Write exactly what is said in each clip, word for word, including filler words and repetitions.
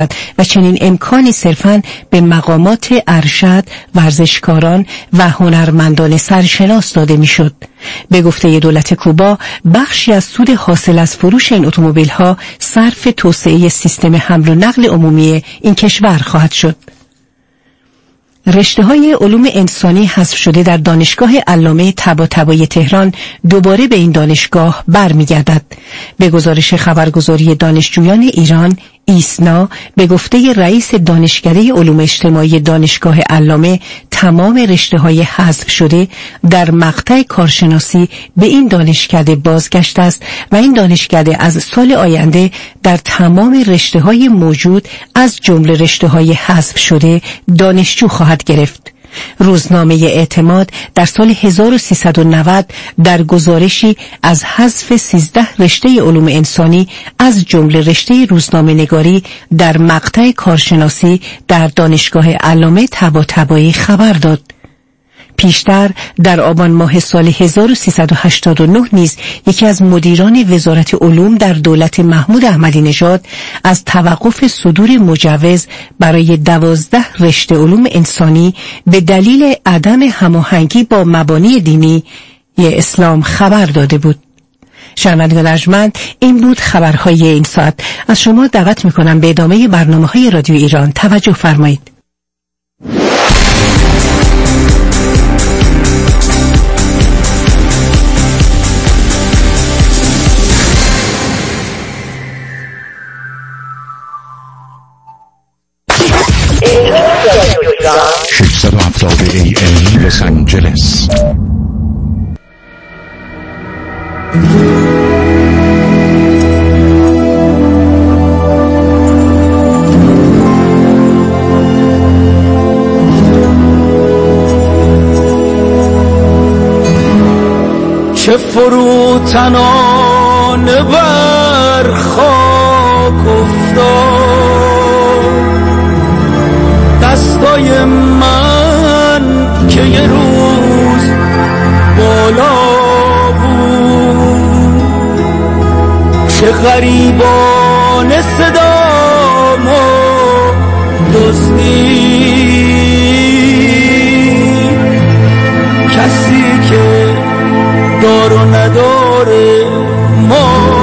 و چنین امکانی صرفاً به مقامات ارشد، ورزشکاران و هنرمندان سرشناس داده میشد. به گفته دولت کوبا، بخشی از سود حاصل از فروش این اتومبیل‌ها صرف توسعه سیستم حمل و نقل عمومی این کشور خواهد شد. رشته‌های علوم انسانی حذف شده در دانشگاه علامه طباطبایی تهران دوباره به این دانشگاه برمیگردد. به گزارش خبرگزاری دانشجویان ایران ایسنا، به گفته رئیس دانشکده علوم اجتماعی دانشگاه علامه، تمام رشته‌های حذف شده در مقطع کارشناسی به این دانشکده بازگشت است و این دانشکده از سال آینده در تمام رشته‌های موجود از جمله رشته‌های حذف شده دانشجو خواهد گرفت. روزنامه اعتماد در سال هزار و سیصد و نود در گزارشی از حذف سیزده رشته علوم انسانی از جمله رشته روزنامه نگاری در مقطع کارشناسی در دانشگاه علامه طباطبایی خبر داد. پیشتر در آبان ماه سال هزار و سیصد و هشتاد و نه نیز یکی از مدیران وزارت علوم در دولت محمود احمدی نژاد از توقف صدور مجوز برای دوازده رشته علوم انسانی به دلیل عدم هماهنگی با مبانی دینی اسلام خبر داده بود. شنوندگان ارجمند، این بود خبرهای این ساعت. از شما دعوت می‌کنم به ادامه برنامه‌های رادیو ایران توجه فرمایید. ششصد و هفتاد ای ام لس آنجلس. چه فروتنان بر خاک افتاد دستای من که یه روز بالا بود، چه غریبان صدام و دزدی، کسی که دار و نداره ما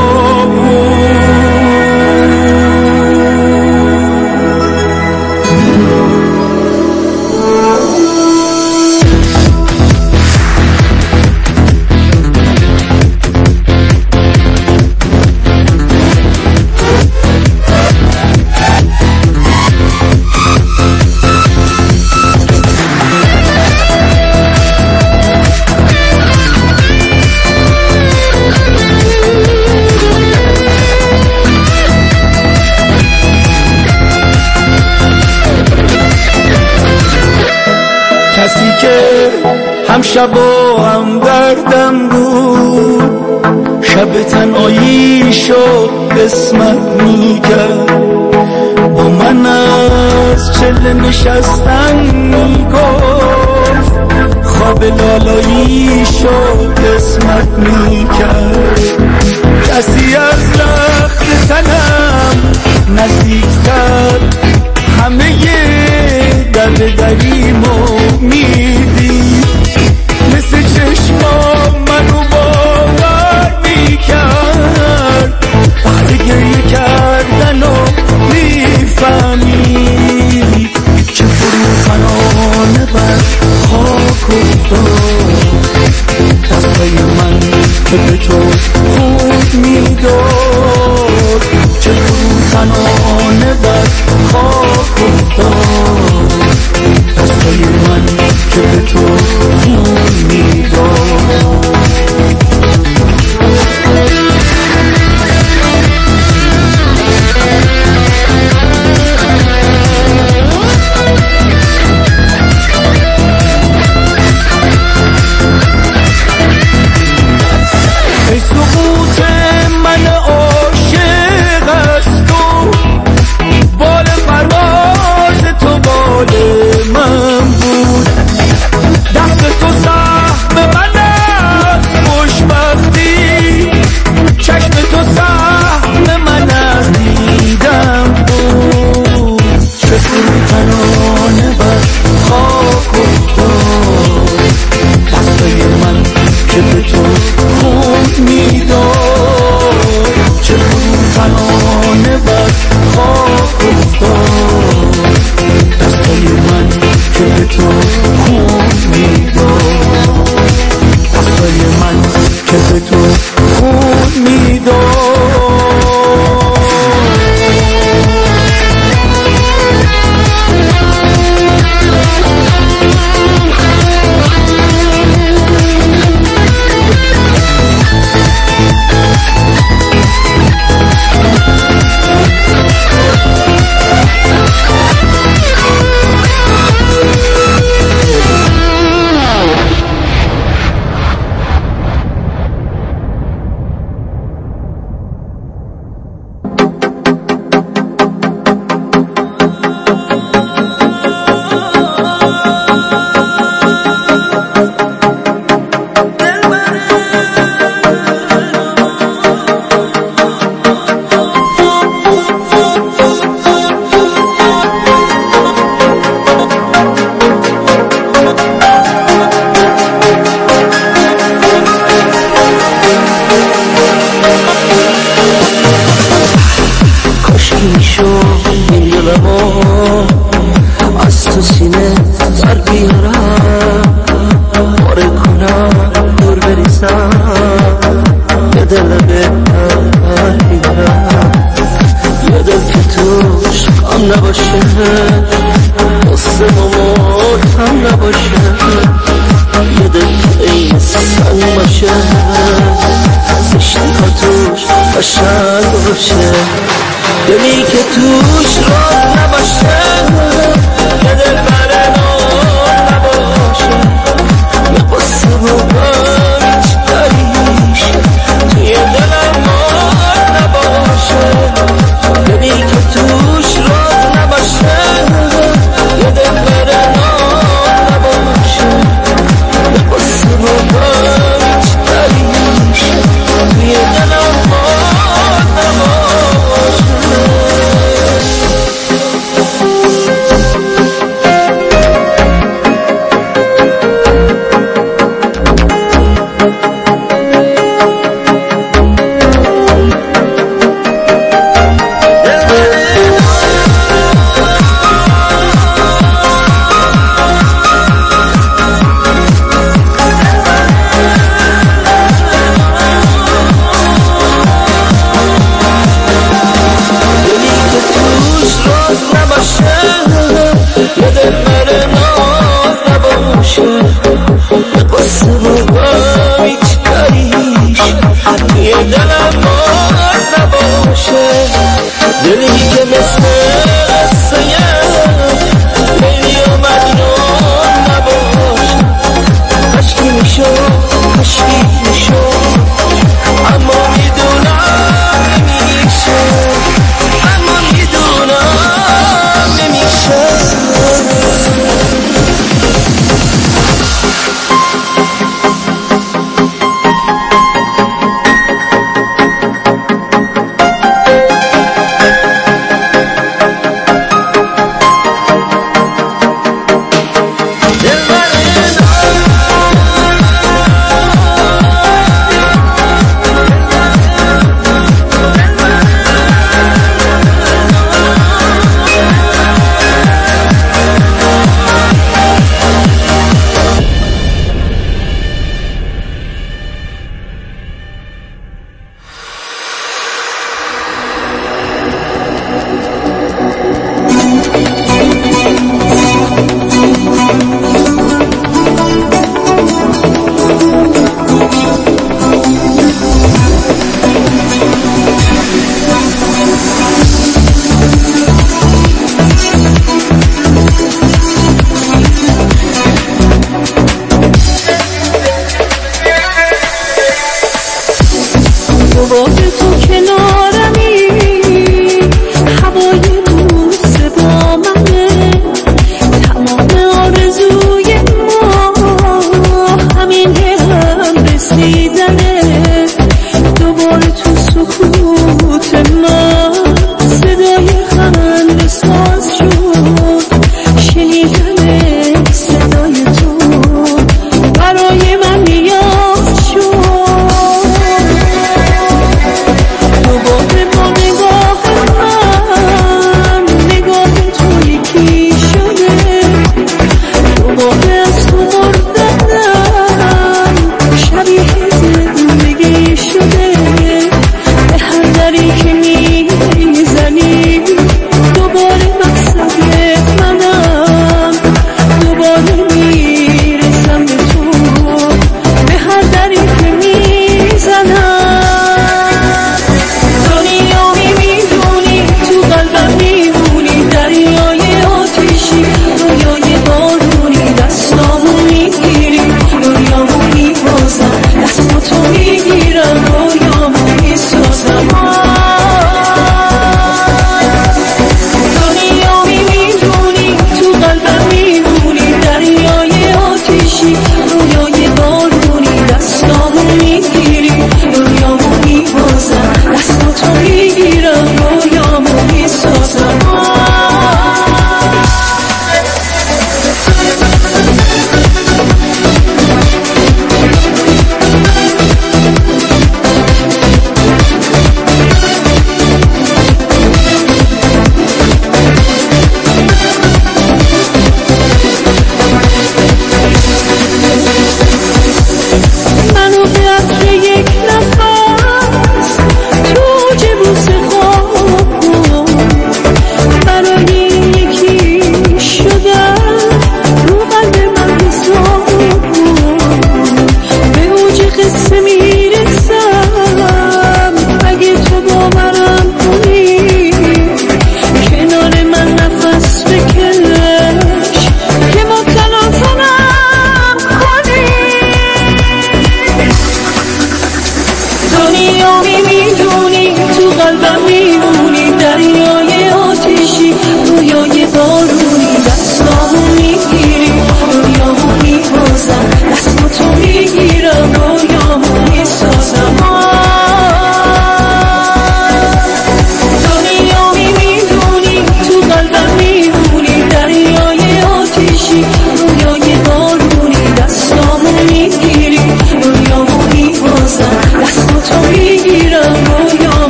کسی که هم شب و هم دردم بود، شب تنهاییشو قسمت میکرد، با من از چله نشستن میگفت، خواب لالاییشو قسمت میکرد. کسی از رخت تنم نزدیکتر همه درد دریمو میدید، مثل چشمام منو باور میکرد، وقتی گریه کردن و میفهمید، چه فروتنانه بر خاک افتاد دستای من که به تو خود میداد، چه فروتنانه بر خاک افتاد دستای من که به تو خون میداد. ای سقوط من عاشق از تو، بال پرواز تو بال من بود، دلمو از تو سینه در بیارم، پاره کنم دور بریزم، یه دل بهتر بیارم، یه دل که توش غم نباشه، قصه و ماتم نباشه، یه دل که این سنگ باشه، زشتی ها توش قشنگ باشه، دلی که توش راز نباشه، یه دل بر نام نباشه، یه قصه و غم هیچ دریش توی دلم مار نباشه، دلی که توش راز نباشه، یه دل بر نام نباشه، یه قصه و غم هیچ دریش توی دلم مار نباشه. یه دل بر ناز نباشه، یه قصه و غم هیچ دریش توی دلم مار نباشه، دلی که مثل قصه لیلی و مجنون نباشه، عشقی میشد عشقی میشد اما میدونم نمیشه، اما میدونم نمیشه.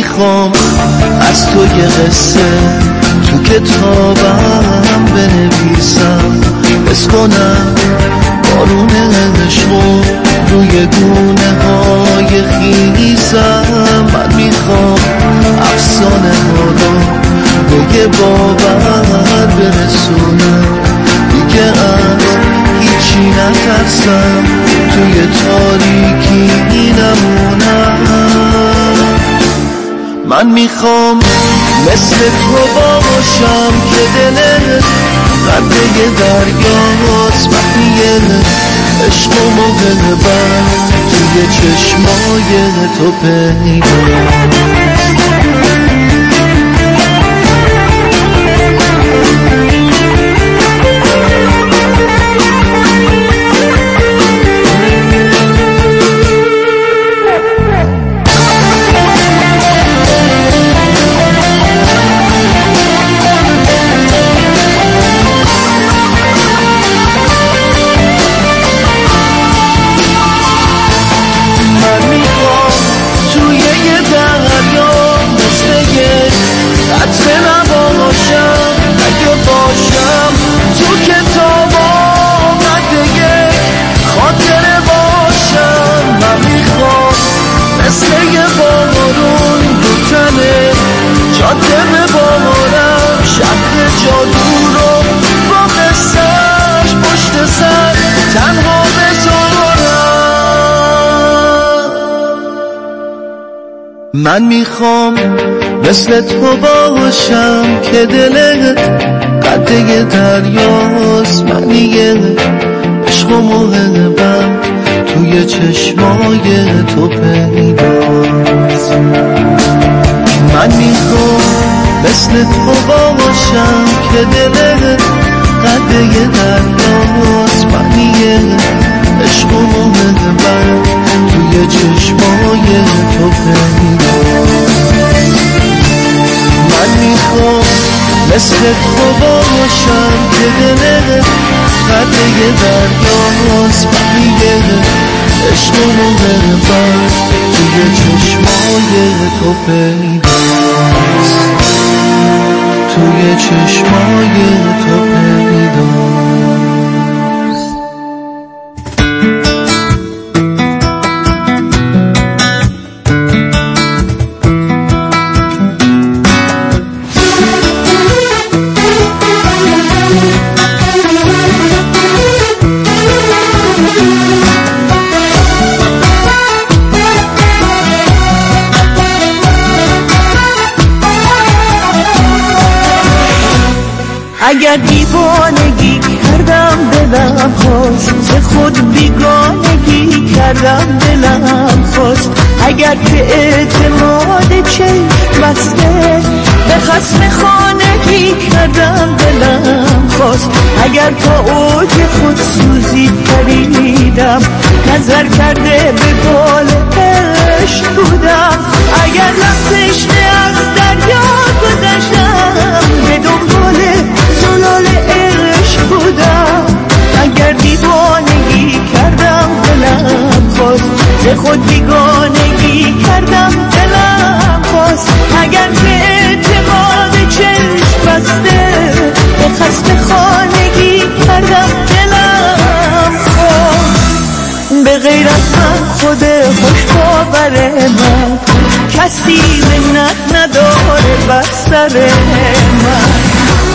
میخوام از تو یه قصه تو کتابم بنویسم، حس کنم بارون عشقو روی گونه های خیزم. من میخوام افسانه ها رو به یه باور برسونم، دیگه از هیچی نترسم، توی تاریکی نمونم. من میخوام مثل تو باشم که دلت قده دریاست، وقتی عشق و محبت توی چشمای تو پیداست. من میخوام مثل تو باشم که دلت قده دریاست، معنی عشق و محبت توی چشمای تو پیداست. من میخوام مثل تو باشم که دلت قده دریاست، معنی عشق و محبت توی چشمای تو پیداست. من میخوام مثل تو باشم که دلت قده دریاست، معنی عشق و محبت توی چشمای تو پیداست، توی چشمای تو پیداست. اگر دیوانگی کردم دلم خواست، به خود بیگانگی کردم دلم خواست. اگر به اعتماد چشم بسته به خصم خانگی کردم دلم خواست. اگر تا اوج خود سوزی پریدم، نظر کرده به بال عشق بودم. اگر لحظش از دریا گذشتم، به دنبال زلال عشق بودم. اگر دیوانگی کردم دلم خواست، به خود بیگانگی کردم دلم خواست. اگر به اعتماد چشم بسته به خسته خانگی کردم دلم خواست. به غیر از من خود خوش باور من، کسی منت نداره بر سر من.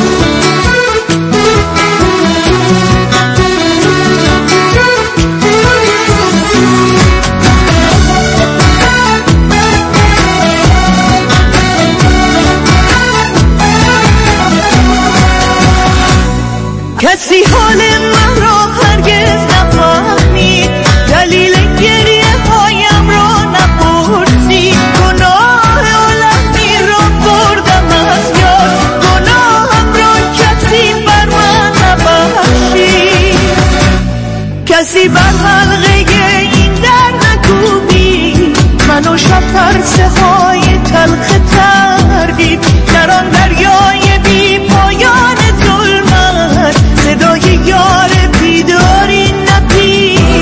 کسی حال من را هرگز نفهمید، دلیل گریه هایم را نپرسید. گناه عالمی را بردم از یاد، گناهم را کسی بر من نبخشید. کسی بر حلقه این در نکوبید، من و شب ترسه های تلخ تردید. در آن دریای بی پایان ظلمت، صدای یار بیداری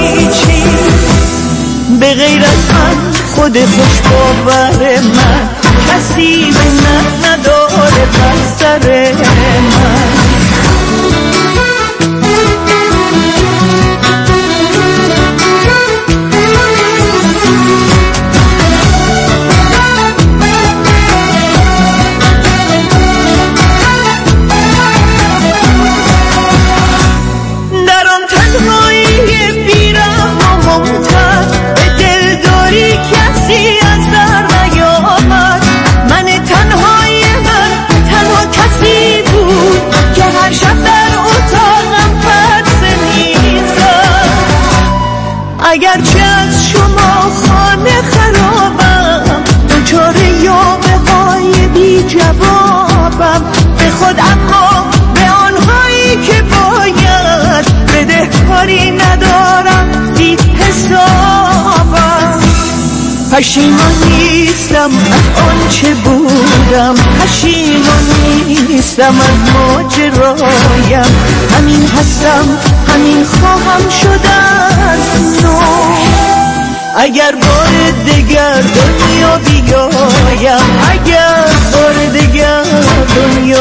نپیچید. به غیر از من خود خوش باور من، کسی به من نداره بر سر من. اگرچه از شما خانه خرابم، دچار یاوه های بی جوابم، به خود اما به آنهایی که باید بده کاری ندارم بی حسابم. پشیمان نیستم از آنچه بودم، پشیمان نیستم از ماجرایم، همین هستم همین خواهم شدن نو. اگر بار دگر دنیا بیایم، اگر بار دگر دنیا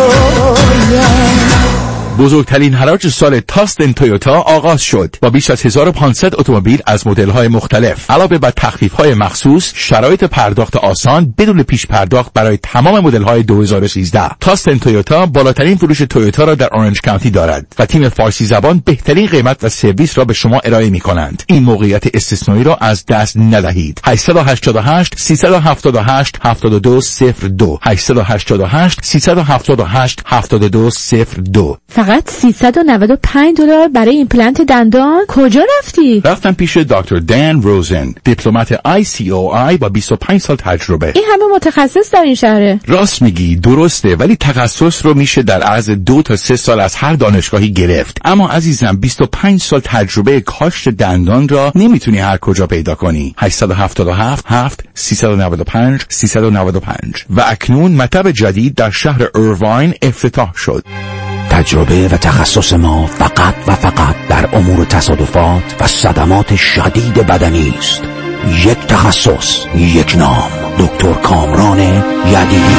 بیایم. بزرگترین حراج سال تاستن تویوتا آغاز شد با بیش از هزار و پانصد اتومبیل از مدل‌های مختلف. علاوه بر تخفیف‌های مخصوص، شرایط پرداخت آسان بدون پیش پرداخت برای تمام مدل‌های دو هزار و سیزده. تاستن تویوتا بالاترین فروش تویوتا را در اورنج کانتی دارد و تیم فارسی زبان بهترین قیمت و سرویس را به شما ارائه می‌کنند. این موقعیت استثنایی را از دست ندهید. هشت هشت هشت سه هفت هشت هفت دو صفر دو هشت هشت هشت سه هفت هشت هفت دو صفر دو. فقط سیصد و نود و پنج دلار برای ایمپلنت دندان؟ کجا رفتی؟ رفتم پیش دکتر دان روزن، دیپلمات آی سی او آی با بیست و پنج سال تجربه. این همه متخصص در این شهره. راست میگی، درسته، ولی تخصص رو میشه در عرض دو تا سه سال از هر دانشگاهی گرفت. اما عزیزم، بیست و پنج سال تجربه کاشت دندان را نمیتونی هر کجا پیدا کنی. هشت هفت هفت هفت سه نه پنج سه نه پنج و اکنون مطب جدید در شهر ایرواین افتتاح شد. تجربه و تخصص ما فقط و فقط در امور تصادفات و صدمات شدید بدنی است. یک تخصص، یک نام، دکتر کامران یدیدی.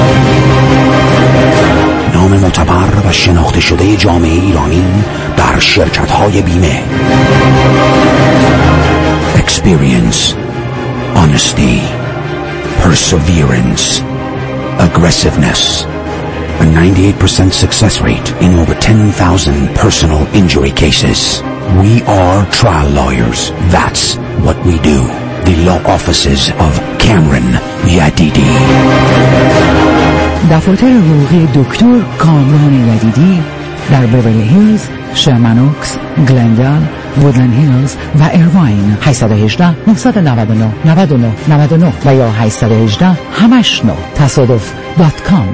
نام معتبر و شناخته شده جامعه ایرانی در شرکت‌های بیمه. Experience, honesty, perseverance, aggressiveness. A ninety-eight percent success rate in over ten thousand personal injury cases. We are trial lawyers. That's what we do. The law offices of Cameron Yadidi. دفاتر حقوقی دکتر کامران یدیدی در بیورلی هیلز، شرمنوکس، گلندال، وودلند هیلز و ایرواین. هشت یک هشت نه نه نه نه نه نه نه و یا هشت یک هشت همش نه تصادف دات کام.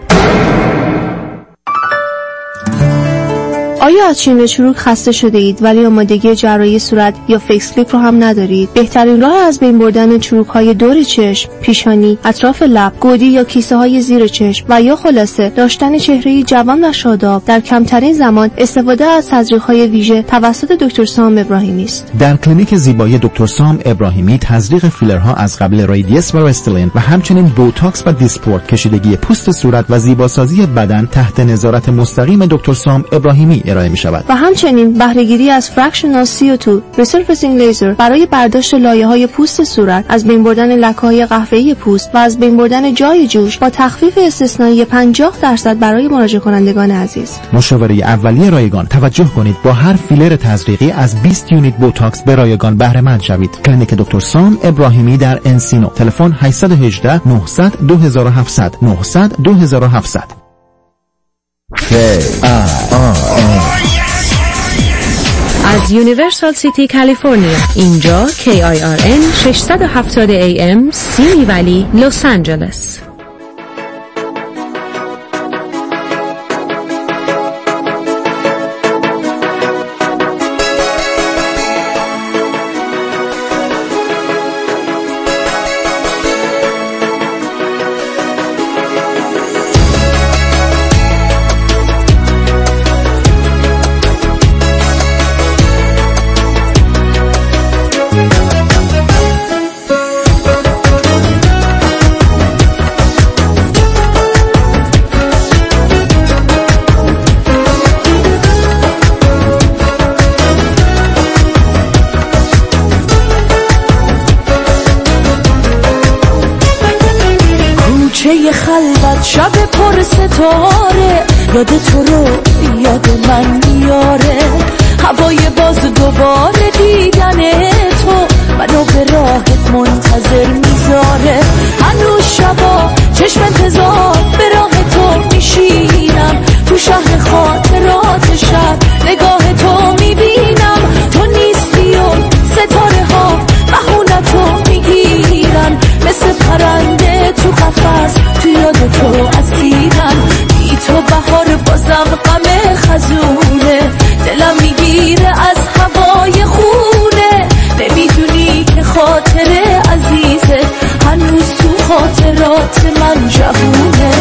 آیا از چین چروک خسته شده اید ولی آمادگی جراحی صورت یا فیکس کلیپ رو هم ندارید؟ بهترین راه از بین بردن چروک‌های دور چشم، پیشانی، اطراف لب، گودی یا کیسه‌های زیر چشم و یا خلاصه داشتن چهره‌ای جوان و شاداب در کمترین زمان استفاده از تزریق‌های ویژه توسط دکتر سام ابراهیمی است. در کلینیک زیبایی دکتر سام ابراهیمی تزریق فیلرها از قبل رادیس و رستلین و همچنین بوتاکس و دیسپورت، کشیدگی پوست صورت و زیباسازی بدن تحت نظارت مستقیم دکتر سام ابراهیمی ارائه می شود. و همچنین بهره‌گیری از فرکشنال سی او دو ریسرفیسینگ لیزر برای برداشت لایه‌های پوست صورت، از بین بردن لکه‌های قهوه‌ای پوست و از بین بردن جای جوش با تخفیف استثنایی پنجاه درصد برای مراجعه کنندگان عزیز. مشاوره اولیه رایگان. توجه کنید با هر فیلر تزریقی از بیست یونیت بوتاکس به رایگان بهره مند شوید. کلینیک دکتر سام ابراهیمی در انسینو. تلفن هشت یک هشت نه صفر صفر دو هفت صفر صفر نه صفر صفر دو هفت صفر صفر. از یونیورسال سیتی کالیفرنیا، اینجا کی آی آر ان ششصد و هفتاد ای ام سیمی ولی لس آنجلس. خلوت شب پر ستاره یاد تو رو یاد من میاره هوای باز دوباره دیدن تو منو به راهت منتظر میذاره هنوز شبا چشم انتظار به راه تو میشینم تو شهر خاطرات شب نگاه تو میبینم تو نیستی و ستاره ها بهونتو میگیرن مثل پرنده تو قفس تو یاد تو اسیرن بی تو بهار بازم غم خزونه دلم میگیره از هوای خونه نمیدونی که خاطره عزیزه هنوز تو خاطرات من جوونه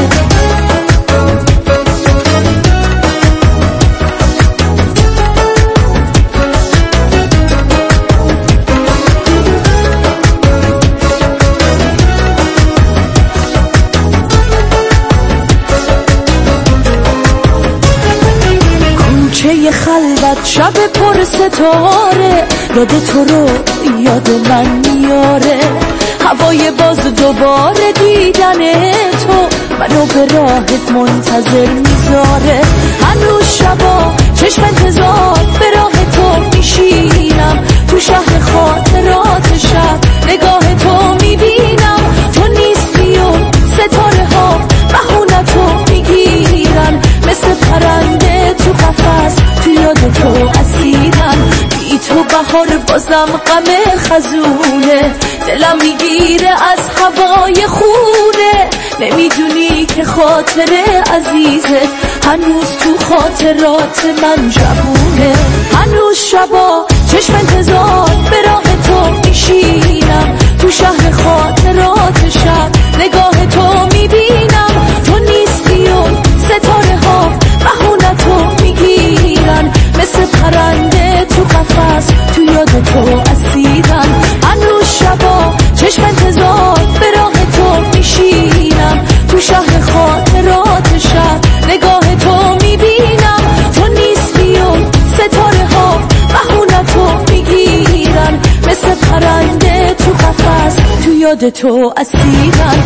کوچه خلوت شب پر ستاره یاد تو رو یاد من میاره هوای باز دوباره دیدن تو منو به راهت منتظر میذاره هنوز شبا چشم انتظار به راه تو میشینم تو شهر خاطرات شب نگاه تو میبینم تو نیستی و ستاره ها بهونتو میگیرن مثل پرنده تو قفس تو یاد تو اسیرن بی تو بهار بازم غم خزونه دلم میگیره از هوای خونه نمیدونی که خاطره عزیزه هنوز تو خاطرات من جوونه هنوز شبا چشم انتظار به راه تو میشینم تو شهر خاطرات شب نگاه تو میبینم تو نیستی و ستاره ها بهونتو میگیرن مثل پرنده تو قفس تو یاد تو اسیرن هنوز شبا چشم انتظار به راه تو میشینم تو شهر خاطرات شب نگاه تو میبینم تو نیستی و ستاره ها بهونتو میگیرن مثل پرنده تو قفس تو یاد تو اسیرن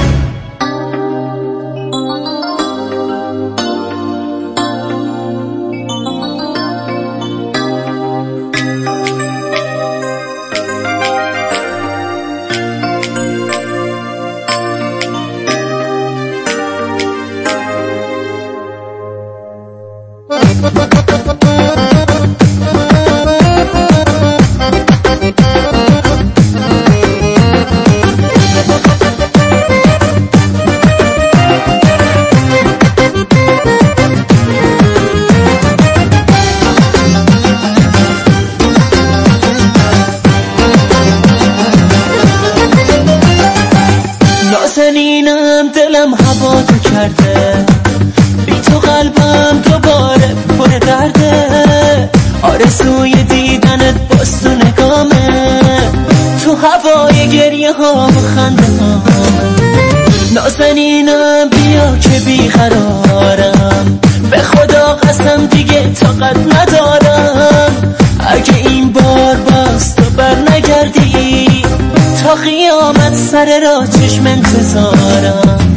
نازنینم دلم هوا تو کرده بی تو قلبم دوباره پر درده آرزوی دیدنت باز تو نگامه تو هوای گریه ها و خنده ها نازنینم بیا که بیقرارم به خدا قسم دیگه طاقت ندارم اگه این بار باز تو بر نگردی تا قیامت سر را چشم انتظارم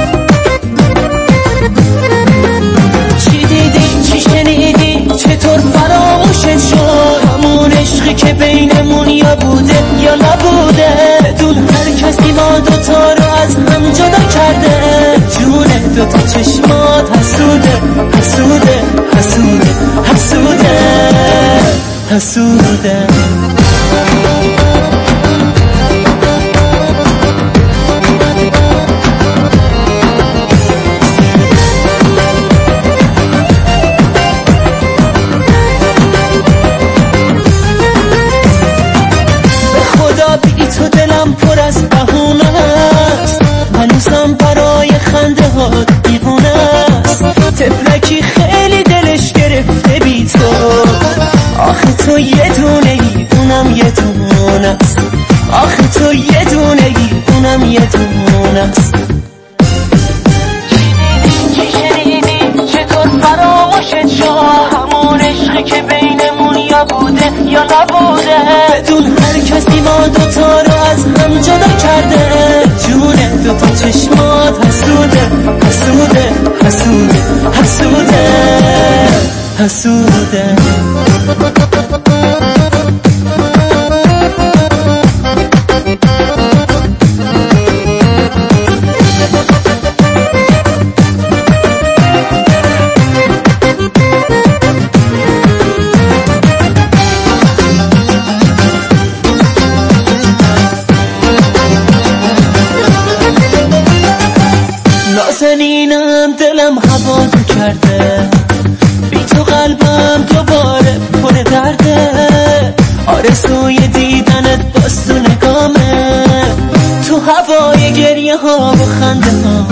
چی دیدی چی شنیدی چطور فراموشت شد همون عشقی که بینمون یا بوده یا نبوده بدون هر کسی ما دوتا رو از هم جدا کرده جون دوتا چشمات حسوده حسوده حسوده حسوده حسوده تو دلم پر از بهونه است هنوزم برای خنده ها دیوونه است طفلکی خیلی دلش گرفته بی تو آخه تو یه دونه ای اونم یه دونه است آخه تو یه دونه ای اونم یه دونه است چی شنیدی چطور فراموشت شد همون عشقی که بینمون یا بوده یا نبوده بدون هر کسی ما دوتا رو از هم جدا کرده جون دوتا چشمات حسود نازنینم دلم هوا تو کرده، بی تو قلبم دوباره پر درده، آرزوی دیدنت باز تو نگامه، تو هوای گریه ها و خنده ها.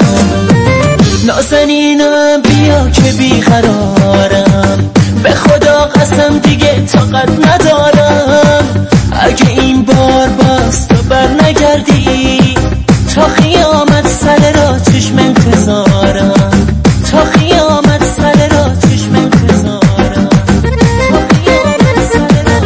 نازنینم بیا که بیقرارم، به خدا قسم دیگه طاقت ندارم، اگه این بار باز تو بر نگردی، تا قیامت سر را چشم انتظارم، تا قیامت سر را چشم انتظارم، تا قیامت سر را.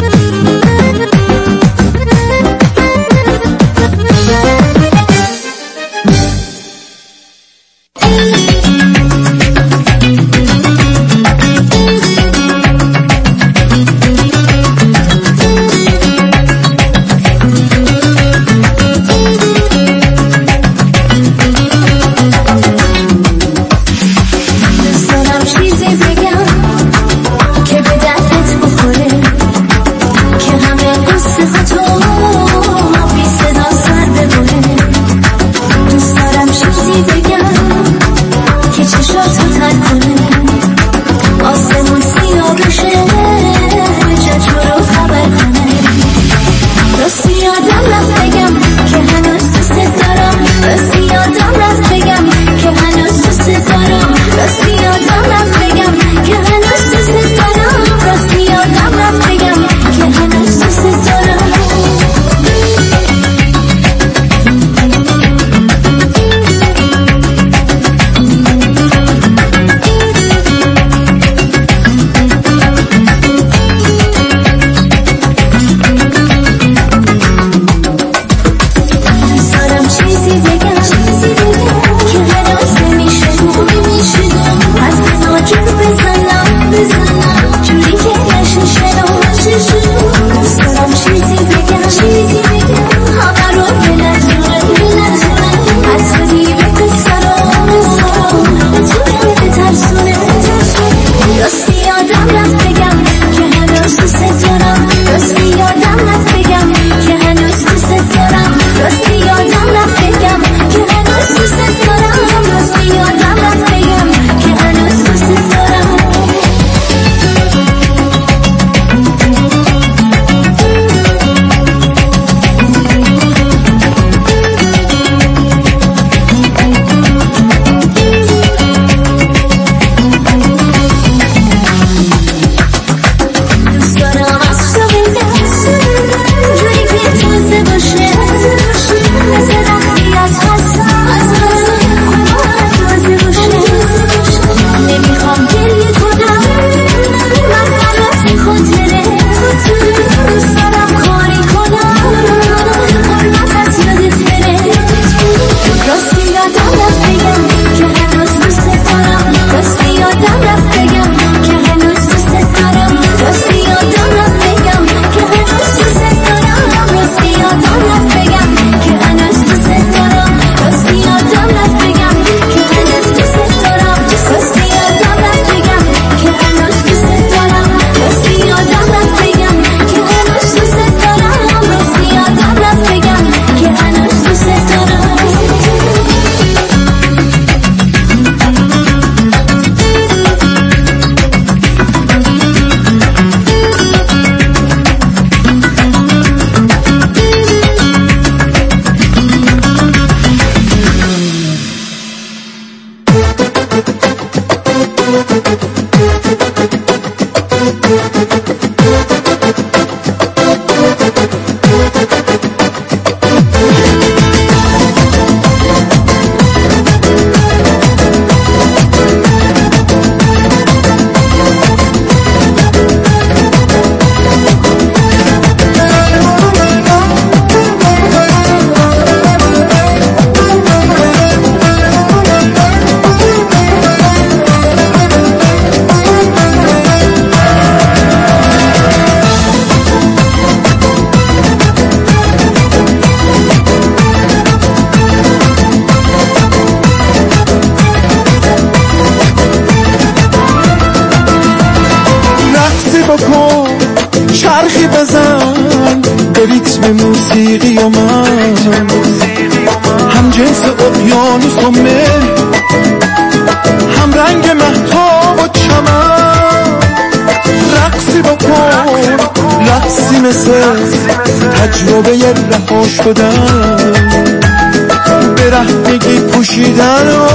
بزن به ریتم موسیقی و من هم جنس اقیانوس و مه، هم رنگ مهتاب و چمن. رقصی بکن رقصی مثل تجربه رها شدن، به رهنگی پوشیدن و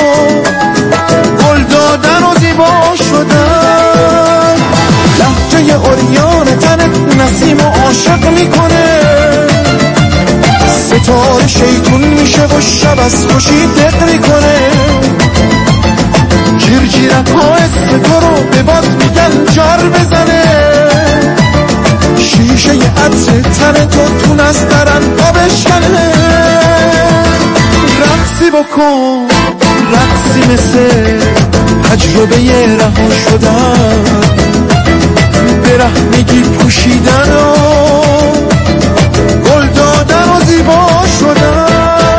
گل دادن و زیبا شدن. لحجه اوریان تنت نسیم و عاشق میکنه، ستاره شیطون میشه و شب از خوشی دق میکنه. جیرجیرک ها اسم تو رو به باد میگن جار بزنه، شیشه ی عطر تن تو تو نسترن پا بشکنه. رقصی بکن رقصی مثل تجربه رها شدن، به رهنگی پوشیدن و گل دادن و زیبا شدن.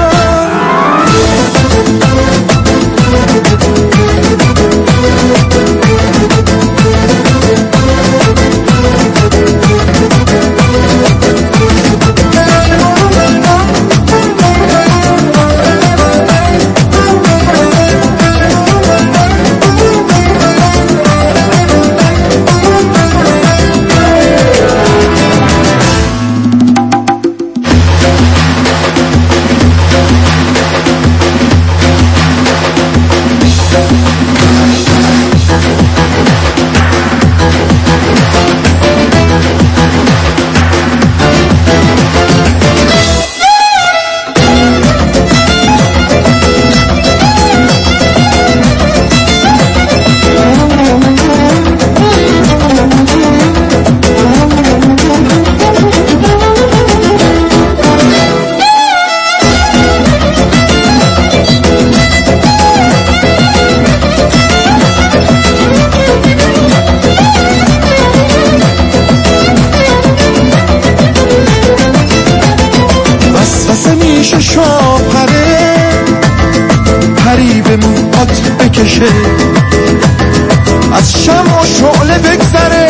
از شمع و شعله بگذره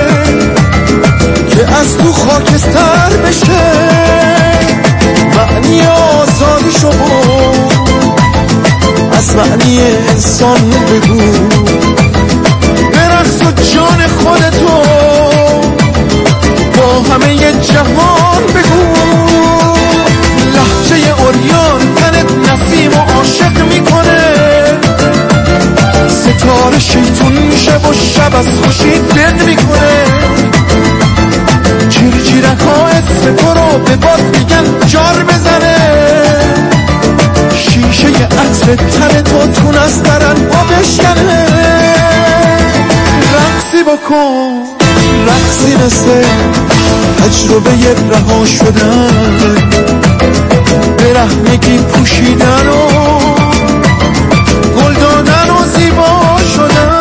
که از تو خاکستر بشه. معنی آزادی شو از معنی انسان بگو، برقص و جان خودتو با همه جهان بگو. لحجه اوریان تنت نسیم و عاشق میکنه، ستاره شیطون میشه و شب از خوشی دق میکنه. جیرجیرک ها اسم تو رو به باد میگن جار بزنه، شیشه ی عطر تن تو تو نسترن پا بشکنه. رقصی بکن رقصی مثل تجربه رها شدن، به رهنگی پوشیدن و گل دادن و زیبا شدن.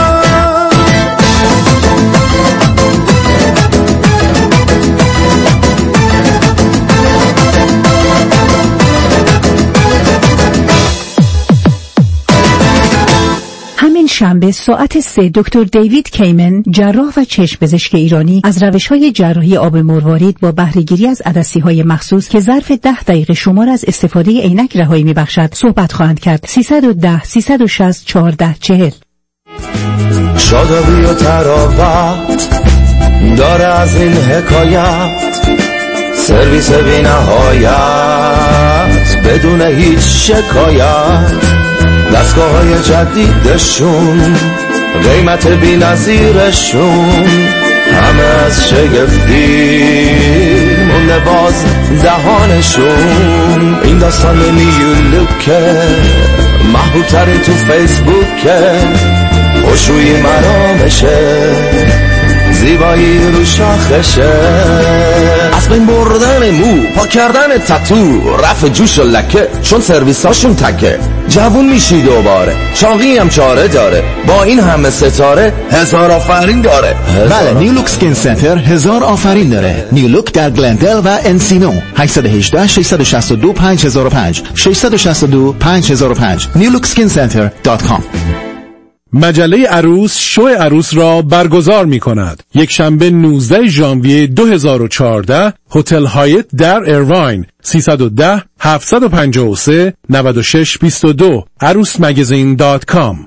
همین شنبه ساعت سه دکتر دیوید کیمن، جراح و چشم پزشک ایرانی، از روش‌های جراحی آب مروارید با بهره‌گیری از عدسی‌های مخصوص که ظرف ده دقیقه شما را از استفاده عینک رهایی می‌بخشد صحبت خواهند کرد. سیصد و ده سیصد و شصت چهارده چهل. شادابی و تراوت داره از این حکایت، سرویس بی نهایت بدون هیچ شکایت. دستگاه های جدیدشون، قیمت بی نظیرشون، همه از شگفتی مونده باز دهانشون. این داستان نیولوکه محبوب تری تو فیسبوکه، خوشویی مرامشه، زیبایی رو شاخشه. از بین بردن مو، پاک کردن تتو، رفع جوش و لکه، چون سرویساشون تکه. جوون میشی دوباره، چاقی هم چاره داره، با این همه ستاره هزار آفرین داره. بله، نیولوک سکین سنتر هزار آفرین داره. نیولوک در گلندل و انسینو. هشت یک هشت شش شش دو پنج صفر صفر پنج شش شش دو پنج صفر صفر پنج نیولوک سکین سنتر دات کام. مجله عروس شو عروس را برگزار می کند. یک شنبه نوزده ژانویه دو هزار و چهارده، هتل هایت در ایرواین، سیصد و ده هفتصد و پنجاه و سه نود و شش بیست و دو. عروس مگزین دات کام.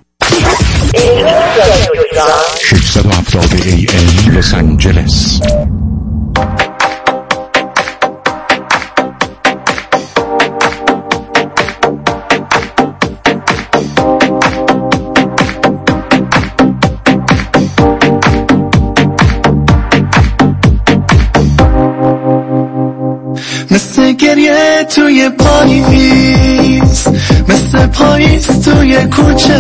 ششصد و هفتاد ای ام لس آنجلس. مثل گریه توی پاییز، مثل پاییز توی کوچه،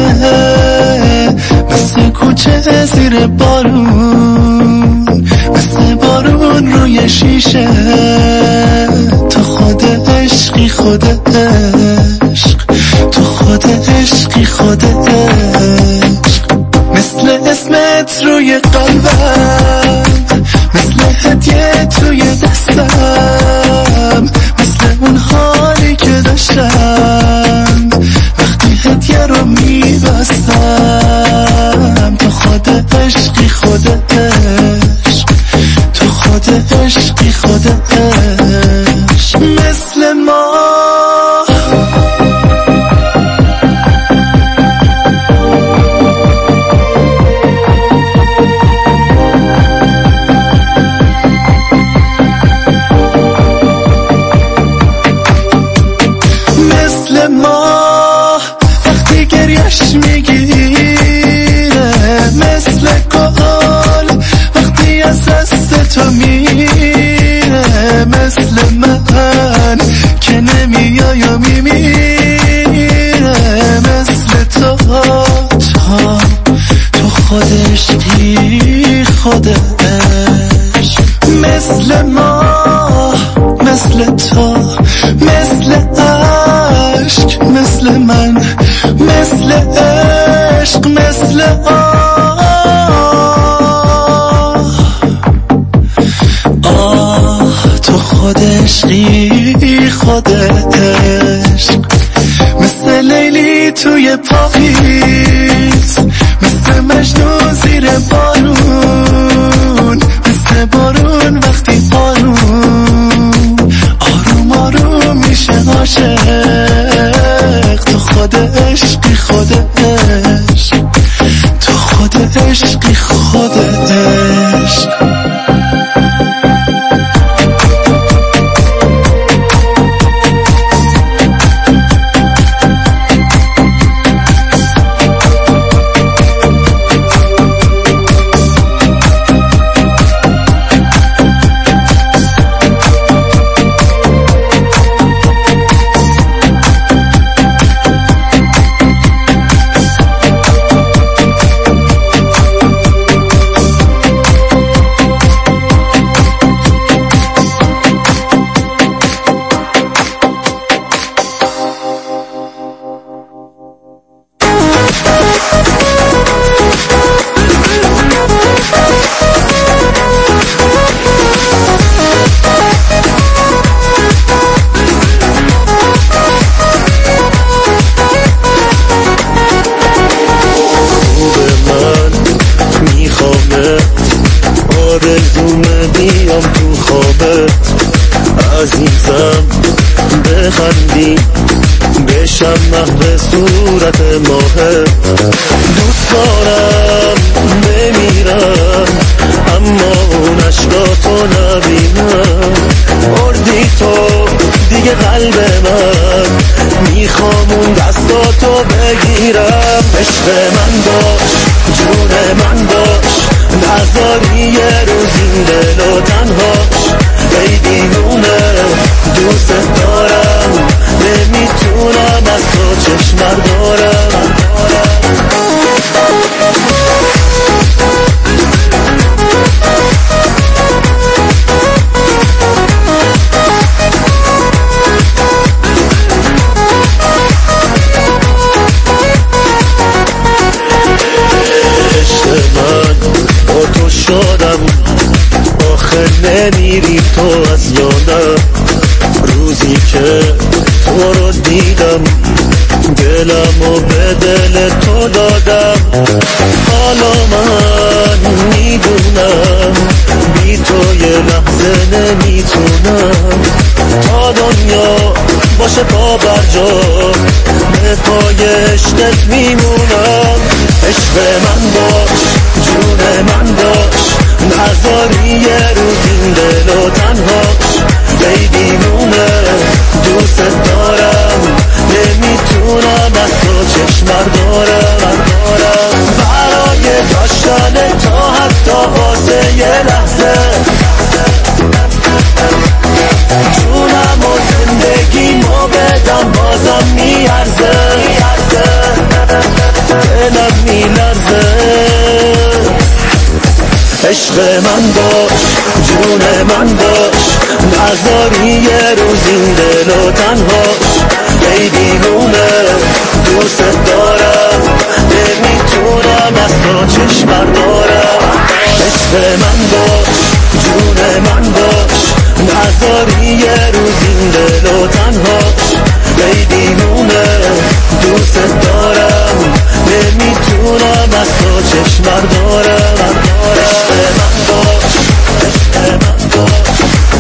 مثل کوچه زیر بارون، مثل بارون روی شیشه. تو خود عشقی خود عشق، تو خود عشقی خود عشق. مثل اسمت روی قلبم، مثل هدیه توی دستم، مثل اون حالی که داشتم وقتی هدیه رو میبستم. تو خود عشقی خود عشق، تو خود عشقی خود عشق. مثل ما تو میره، مثل من که نمیای و میمیره. مثل تو تو تو خودش بی خودش. مثل ما مثل تو، مثل عشق، مثل من، مثل عشق، مثل آه. خود عشقی خود عشق. مثل لیلی توی پاییز، مثل مجنون زیر بارون، مثل بارون وقتی بارون آروم آروم میشه عاشق. تو خود عشقی خود عشق، تو خود عشقی خود عشق. بخندی بشم محو صورت ماه. دوست دارم بمیرم اما اون عشقاتو نبینم. بردی تو دیگه قلب من، میخوام اون دستاتو بگیرم. عشق من باش، جون من باش، نذاری یه روز این دلو تنهاش. ای دیوونه دوست دارم، نمیتونم از تو چشم بردارم. عشق من با تو شدم، آخه نمیری تو از یادم. روزی که تو رو دیدم دلم و به دل تو دادم. میمونم تا دنیا باشه پا بر جا به پای عشقت میمونم عشق من باش جون من باش نذاری یه روز این دل و تنهاش بیدیمونه دوست دارم نمیتونم از تو چشم بردارم برای داشتن تا حتی واسه یه لحظه جونم و زندگیمو بدم بازم میارزه دلم میلرزه عشق من باش جون من باش نذاری یه روز این دل و تنهاش ای دیوونه دوست دارم نمیتونم از تو چشم بردارم عشق من باش جون من باش نذاری یه روز این دل و تنهاش ای دیوونه دوست دارم نمیتونم از تو چشم بردارم عشق من باش عشق من باش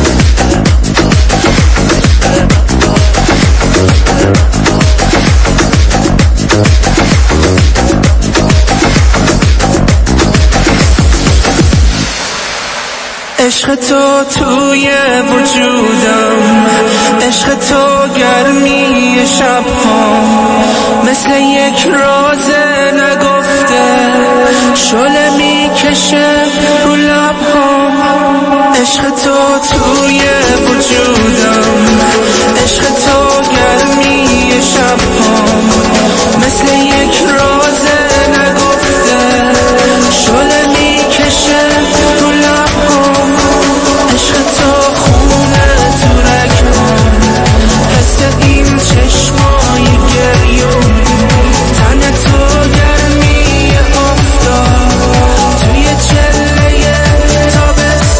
عشق تو توی وجودم عشق تو گرمی شب‌هام مثل یک راز نگفته شعله میکشه رو لب‌هام عشق تو توی وجودم عشق تو گرمی شب‌هام مثل یک راز نگفته شعله میکشه رو لب‌هام عشق تو خونه تو رگام حس این چشمای گریون تن تو گرمی آفتاب توی چله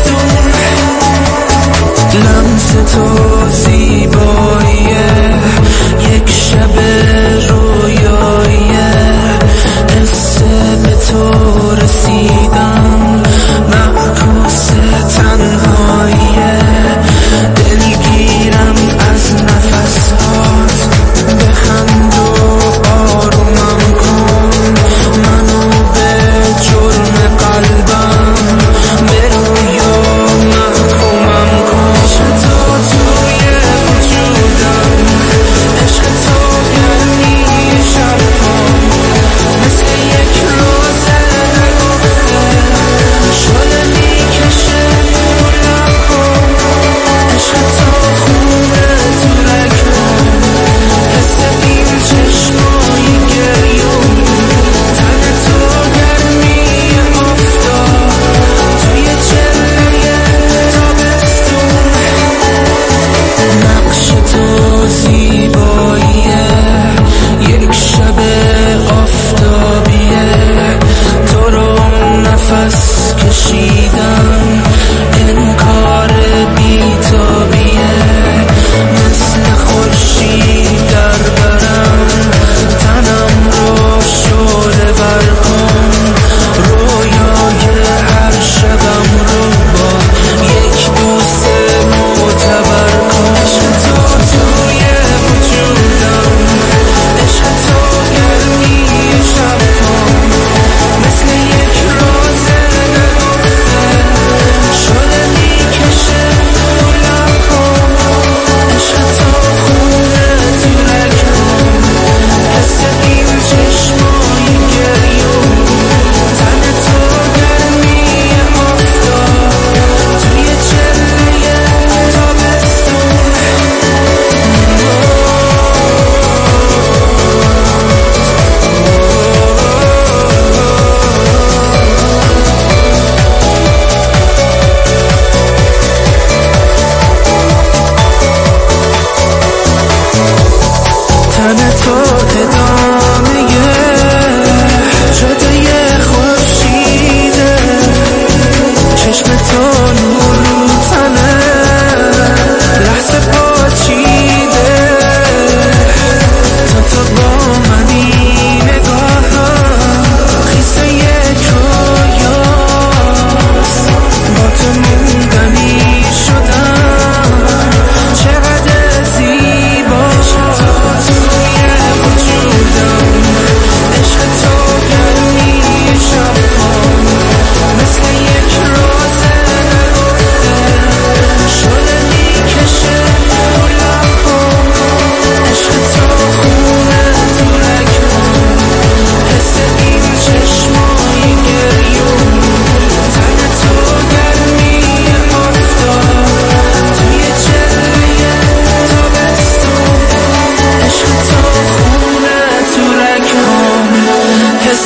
تابستون لمس تو زیباییه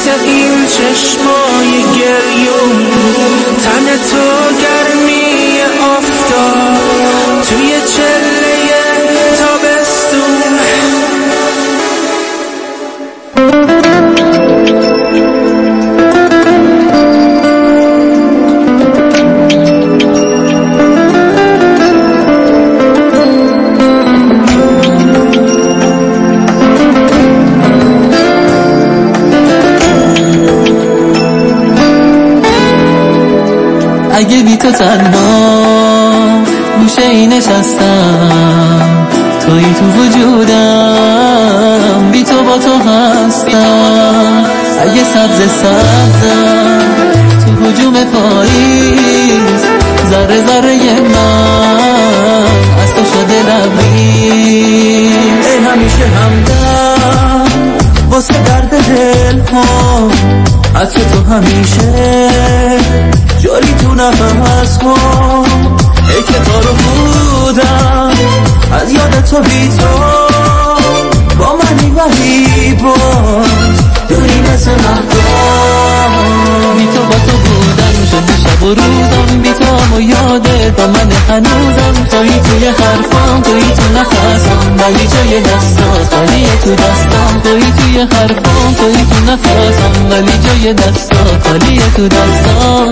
این چشمای گریون، تن تو گرمی آفتاب توی چله تابستون. اگه بی تو تنها گوشه ای نشستم، توی تو وجودم، بی تو با تو هستم. اگه سبز سبزم تو هجوم پاییز، ذره ذره من از تو شده لبریز. ای همیشه همدم واسه درد دل ها، از تو همیشه جاری تو نفس ها. ای که تا رو بودم از یاد تو بی تو، با منی وحی باز دوری مثل مهدام. بی تو با تو بودم شده شب و روزم، بی تو هم و یاده با من هنوزم. توی توی حرفام، توی تو نفسم، ولی جای دستات خالیه تو دستم. توی توی حرفام، توی تو نفسم، ولی جای دستات خالیه تو دستم.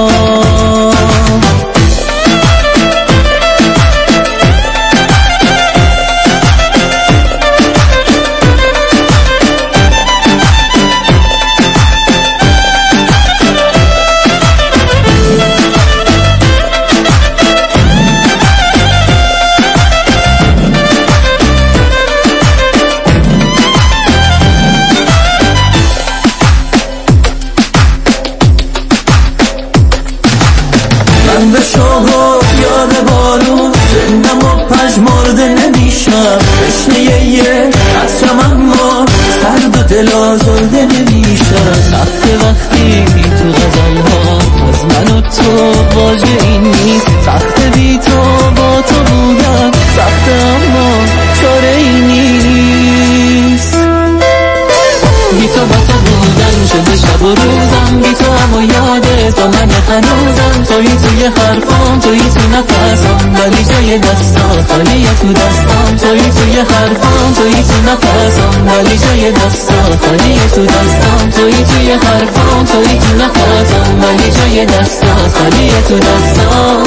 من به شوق یاد بارون زندم و پژمرده نمیشم. تشنه یه عطرم اما سرد و دل آزرده نمیشم. سخت وقتی تو غزل ها از من و تو واژه این نیست. سخت بی تو با تو بودن، سخت اما چاره ای نیست. بی تو با تو بودن شده شب و روزم، بی تو هم و یاده تا من هنوزم. توی توی حرفام، توی تو نفسم، ولی جای دستات خالیه تو دستم. توی توی حرفام، توی تو نفسم، ولی جای دستات خالیه تو دستم. توی توی حرفام، توی تو نفسم، ولی جای دستات خالیه تو دستم.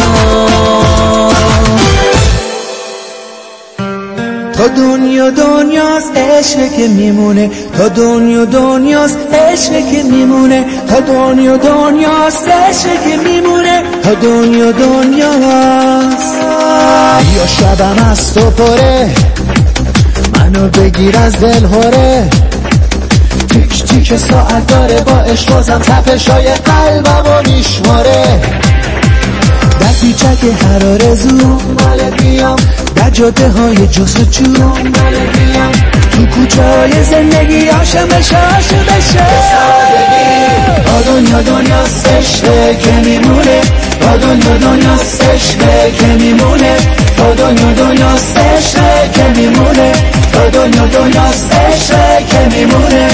تا دنیا دنیاست عشق که میمونه، تا دنیا دنیاست عشق که میمونه، تا دنیا دنیاست عشق که میمونه، تا دنیا دنیاست. یا شبم از تو پره، منو بگیر از دل هره. تیک تیک ساعت داره با عشق بازم تپشای قلبمو میشماره. در پیچک هر آرزو مال بیام، در جاده های جستجو مال بیام. تو کوچه های زندگی عاشق بشه عاشق بشه. با دنیا دنیاست عشق که میمونه، با دنیا دنیاست عشق که میمونه، با دنیا دنیاست عشق که میمونه، با دنیا دنیاست عشق که میمونه.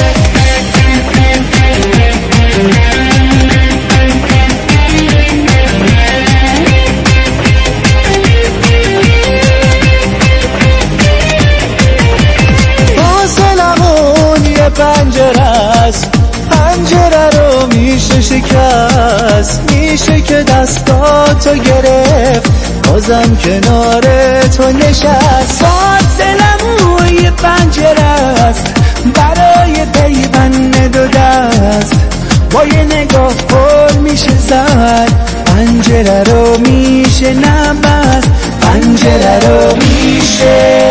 پنجره است، پنجره رو میشه شکست. میشه که دستاتو گرفت، بازم کنار تو نشست. فاصلمون یه پنجره است برای پیوند دو دست. با یه نگاه پر میشه زد، پنجره رو میشه نبست، پنجره رو میشه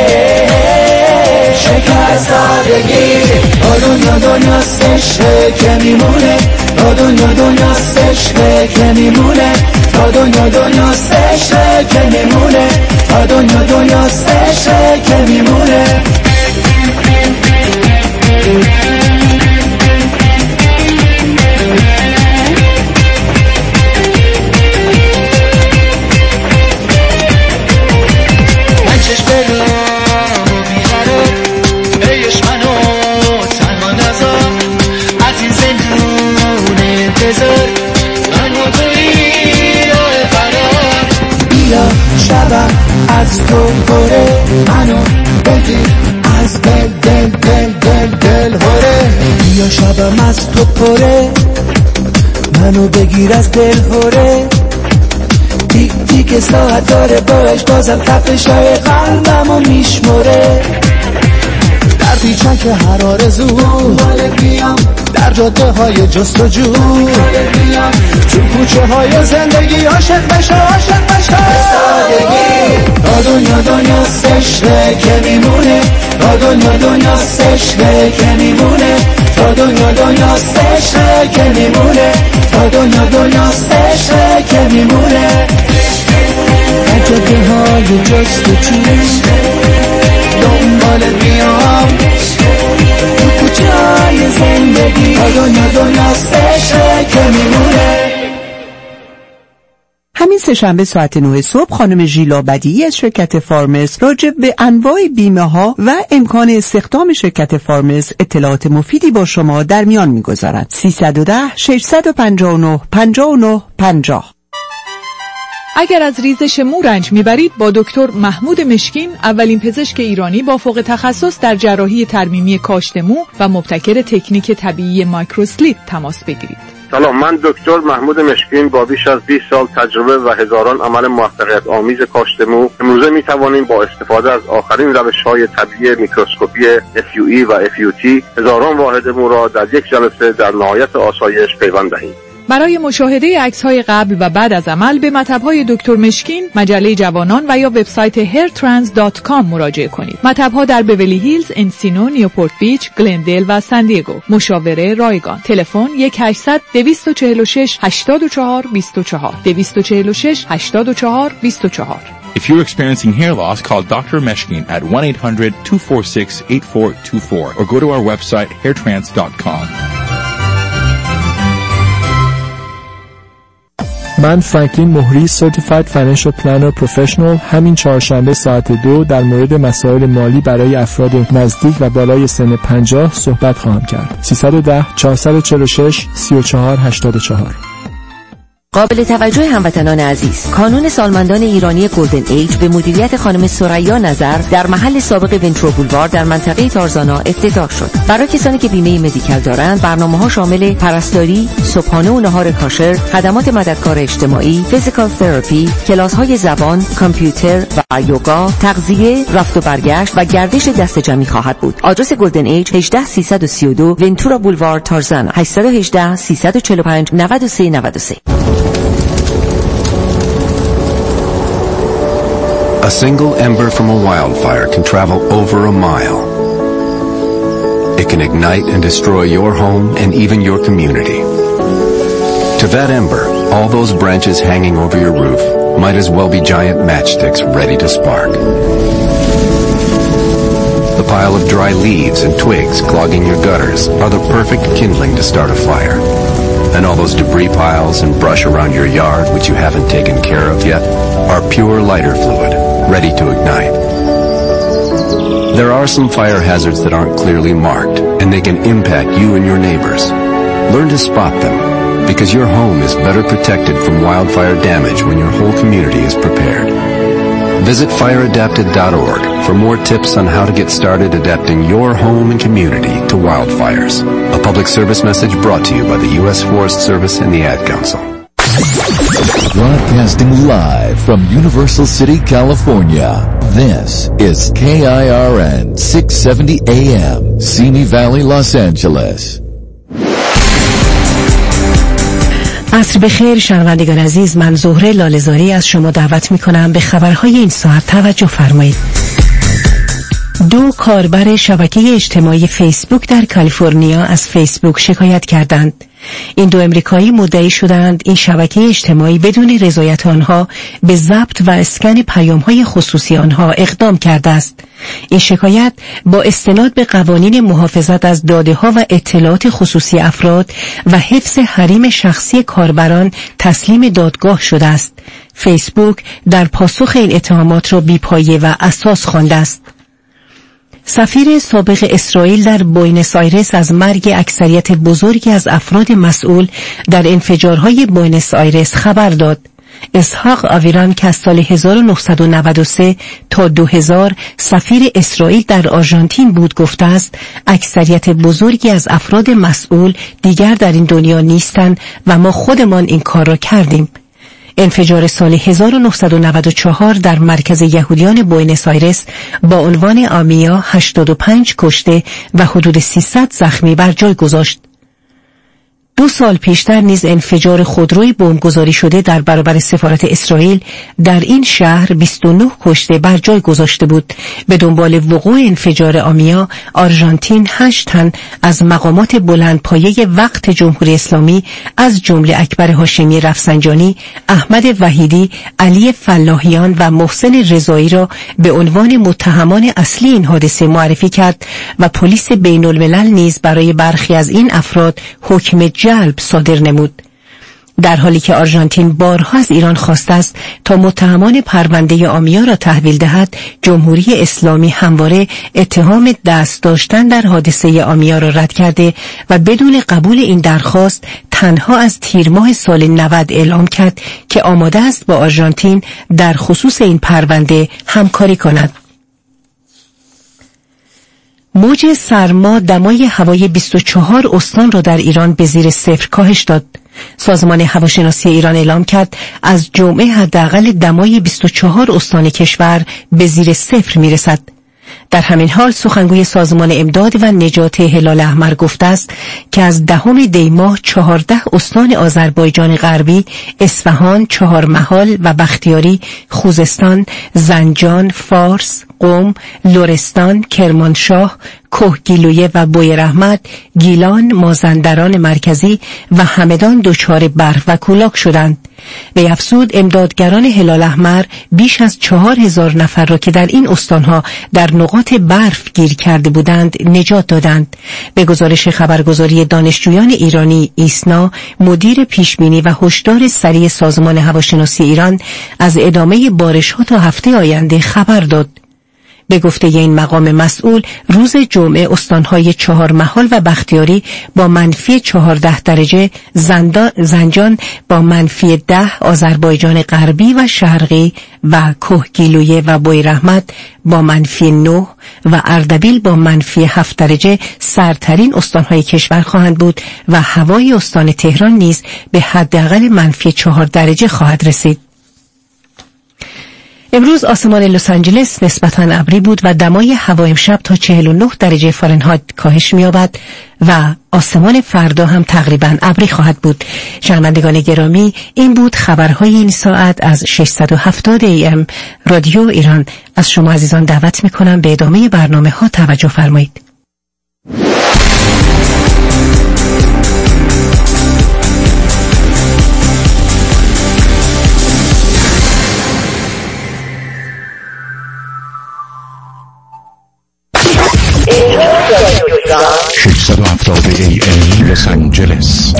شکست دادگی. با دنیا دنیاست عشق که میمونه، با دنیا دنیاست عشق که میمونه، با دنیا دنیاست عشق که میمونه، با دنیا دنیاست عشق که میمونه. من چشم رو میخره، ایش منو تنها نذار از این زندگی. بیا شبم از تو پره، منو بگیر از دل هره، تیک تیک ساعت داره باش بازم تپشای قلبمو میشمره. در پیچک هر آرزو بیام، در جاده های جستجو بیام، تو کوچه های زندگی عاشق بشه عاشق بشه سادگی. تا دنیا دنیا عشقه که میمونه، تا دنیا دنیا عشقه که میمونه، تا دنیا دنیا عشقه که میمونه، تا دنیا دنیا عشقه که میمونه. در جاده های جستجو دنبال میام، تو کوچه های زندگی تا دنیا دنیا عشقه که میمونه. همین سه‌شنبه ساعت نه صبح خانم ژیلا بدیعی از شرکت فارمز راجع به انواع بیمه ها و امکان استخدام شرکت فارمز اطلاعات مفیدی با شما در میان میگذارد. سیصد و ده ششصد و پنجاه و نه پنجاه و نه پنجاه. اگر از ریزش مو رنج میبرید با دکتر محمود مشکین، اولین پزشک ایرانی با فوق تخصص در جراحی ترمیمی کاشت مو و مبتکر تکنیک طبیعی مایکروسلیپ تماس بگیرید. سلام، من دکتر محمود مشکین با بیش از بیست سال تجربه و هزاران عمل موفقیت آمیز کاشت مو امروزه می توانیم با استفاده از آخرین روش‌های طبیعی میکروسکوپی اف یو ای و اف یو تی هزاران واحد مو را در یک جلسه در نهایت آسایش پیوند دهیم. برای مشاهده عکس‌های قبل و بعد از عمل به مطب‌های دکتر مشکین، مجله جوانان و یا وبسایت هیر ترانس دات کام مراجعه کنید. مطب‌ها در بیولی هیلز، انسینو، نیوپورت بیچ، گلندل و سان دیگو. مشاوره رایگان. تلفن یک هشتصد دویست و چهل و شش هشتاد و چهار بیست و چهار دویست و چهل و شش هشتاد و چهار بیست و چهار. If you're experiencing hair loss, call Doctor Meshkin at one eight hundred two four six eight four two four or go to our website hair trance dot com. من فرانکلین مهری Certified Financial Planner Professional همین چهارشنبه ساعت دو در مورد مسائل مالی برای افراد نزدیک و بالای سن پنجاه صحبت خواهم کرد. سیصد و ده چهارصد و چهل و شش سی و چهار هشتاد و چهار. قابل توجه هموطنان عزیز، کانون سالمندان ایرانی گلدن ایج به مدیریت خانم ثریا نظر در محل سابق ونترو بولوار در منطقه تارزانا افتتاح شد. برای کسانی که بیمه مدیکال دارند، برنامه‌ها شامل پرستاری، صبحانه و نهار کاشر، خدمات مددکار اجتماعی، فیزیکال تراپی، کلاس‌های زبان، کامپیوتر و یوگا، تغذیه، رفت و برگشت و گردش دست جمعی خواهد بود. آدرس گلدن ایج هجده سیصد و سی و دو ونتورا بولوار تارزانا، هشت یک هشت سیصد و چهل و پنج نود و سه نود و سه. A single ember from a wildfire can travel over a mile. It can ignite and destroy your home and even your community. To that ember, all those branches hanging over your roof might as well be giant matchsticks ready to spark. The pile of dry leaves and twigs clogging your gutters are the perfect kindling to start a fire. And all those debris piles and brush around your yard which you haven't taken care of yet are pure lighter fluid, ready to ignite. There are some fire hazards that aren't clearly marked, and they can impact you and your neighbors. Learn to spot them, because your home is better protected from wildfire damage when your whole community is prepared. Visit fire adapted dot org for more tips on how to get started adapting your home and community to wildfires. A public service message brought to you by the U S Forest Service and the Ad Council. Broadcasting live from Universal City, California. This is K I R N six seventy A M, Simi Valley, Los Angeles. عصر بخیر شنوندگان عزیز، من زهره لاله‌زاری از شما دعوت می‌کنم به خبرهای این ساعت توجه فرمایید. دو کاربر شبکه اجتماعی فیسبوک در کالیفرنیا از فیسبوک شکایت کردند. این دو امریکایی مدعی شدند این شبکه اجتماعی بدون رضایت آنها به ضبط و اسکن پیام‌های خصوصی آنها اقدام کرده است. این شکایت با استناد به قوانین محافظت از داده‌ها و اطلاعات خصوصی افراد و حفظ حریم شخصی کاربران تسلیم دادگاه شده است. فیسبوک در پاسخ این اتهامات را بی‌پایه و اساس خوانده است. سفیر سابق اسرائیل در بوئنوس آیرس از مرگ اکثریت بزرگی از افراد مسئول در انفجارهای بوئنوس آیرس خبر داد. اسحاق آویران که از سال هزار و نهصد و نود و سه تا دو هزار سفیر اسرائیل در آرژانتین بود گفته است اکثریت بزرگی از افراد مسئول دیگر در این دنیا نیستند و ما خودمان این کار را کردیم. انفجار سال هزار و نهصد و نود و چهار در مرکز یهودیان بوئنوس آیرس با عنوان آمیا هشتاد و پنج کشته و حدود سیصد زخمی بر جای گذاشت. دو سال پیشتر نیز انفجار خودروی بمبگذاری شده در برابر سفارت اسرائیل در این شهر بیست و نه کشته بر جای گذاشته بود. به دنبال وقوع انفجار آمیا، آرژانتین هشت تن از مقامات بلندپایه وقت جمهوری اسلامی از جمله اکبر هاشمی رفسنجانی، احمد وحیدی، علی فلاحیان و محسن رضایی را به عنوان متهمان اصلی این حادثه معرفی کرد و پلیس بین الملل نیز برای برخی از این افراد حکم جلب صادر نمود. در حالی که آرژانتین بارها از ایران خواسته است تا متهمان پرونده آمیا را تحویل دهد، جمهوری اسلامی همواره اتهام دست داشتن در حادثه آمیا را رد کرده و بدون قبول این درخواست تنها از تیر ماه سال نود اعلام کرد که آماده است با آرژانتین در خصوص این پرونده همکاری کند. موج سرما دمای هوای بیست و چهار استان را در ایران به زیر صفر کاهش داد. سازمان هواشناسی ایران اعلام کرد از جمعه حداقل دمای بیست و چهار استان کشور به زیر صفر میرسد. در همین حال سخنگوی سازمان امداد و نجات هلال احمر گفته است که از دهم دی ماه چهارده استان آذربایجان غربی، اصفهان، چهارمحال و بختیاری، خوزستان، زنجان، فارس، قم، لرستان، کرمانشاه، کهگیلویه و بویراحمد، گیلان، مازندران مرکزی و همدان دچار برف و کولاک شدند. وی افزود امدادگران هلال احمر بیش از چهار هزار نفر را که در این استانها در نقاط برف گیر کرده بودند نجات دادند. به گزارش خبرگزاری دانشجویان ایرانی ایسنا، مدیر پیشبینی و هشدار سریع سازمان هواشناسی ایران از ادامه بارش‌ها تا هفته آینده خبر داد. به گفته این مقام مسئول، روز جمعه استانهای چهارمحال و بختیاری با منفی چهارده درجه، زنجان با منفی ده، آذربایجان غربی و شرقی و کهگیلویه و بویراحمد با منفی نه و اردبیل با منفی هفت درجه سردترین استانهای کشور خواهند بود و هوای استان تهران نیز به حداقل منفی چهار درجه خواهد رسید. امروز آسمان لس آنجلس نسبتاً ابری بود و دمای هوا امشب تا چهل و نه درجه فارنهایت کاهش می‌یابد و آسمان فردا هم تقریباً ابری خواهد بود. شنوندگان گرامی، این بود خبرهای این ساعت از ششصد و هفتاد ای ام رادیو ایران. از شما عزیزان دعوت می‌کنم به ادامه برنامه‌ها توجه فرمایید. ششصد و هفتاد ای ام لس آنجلس.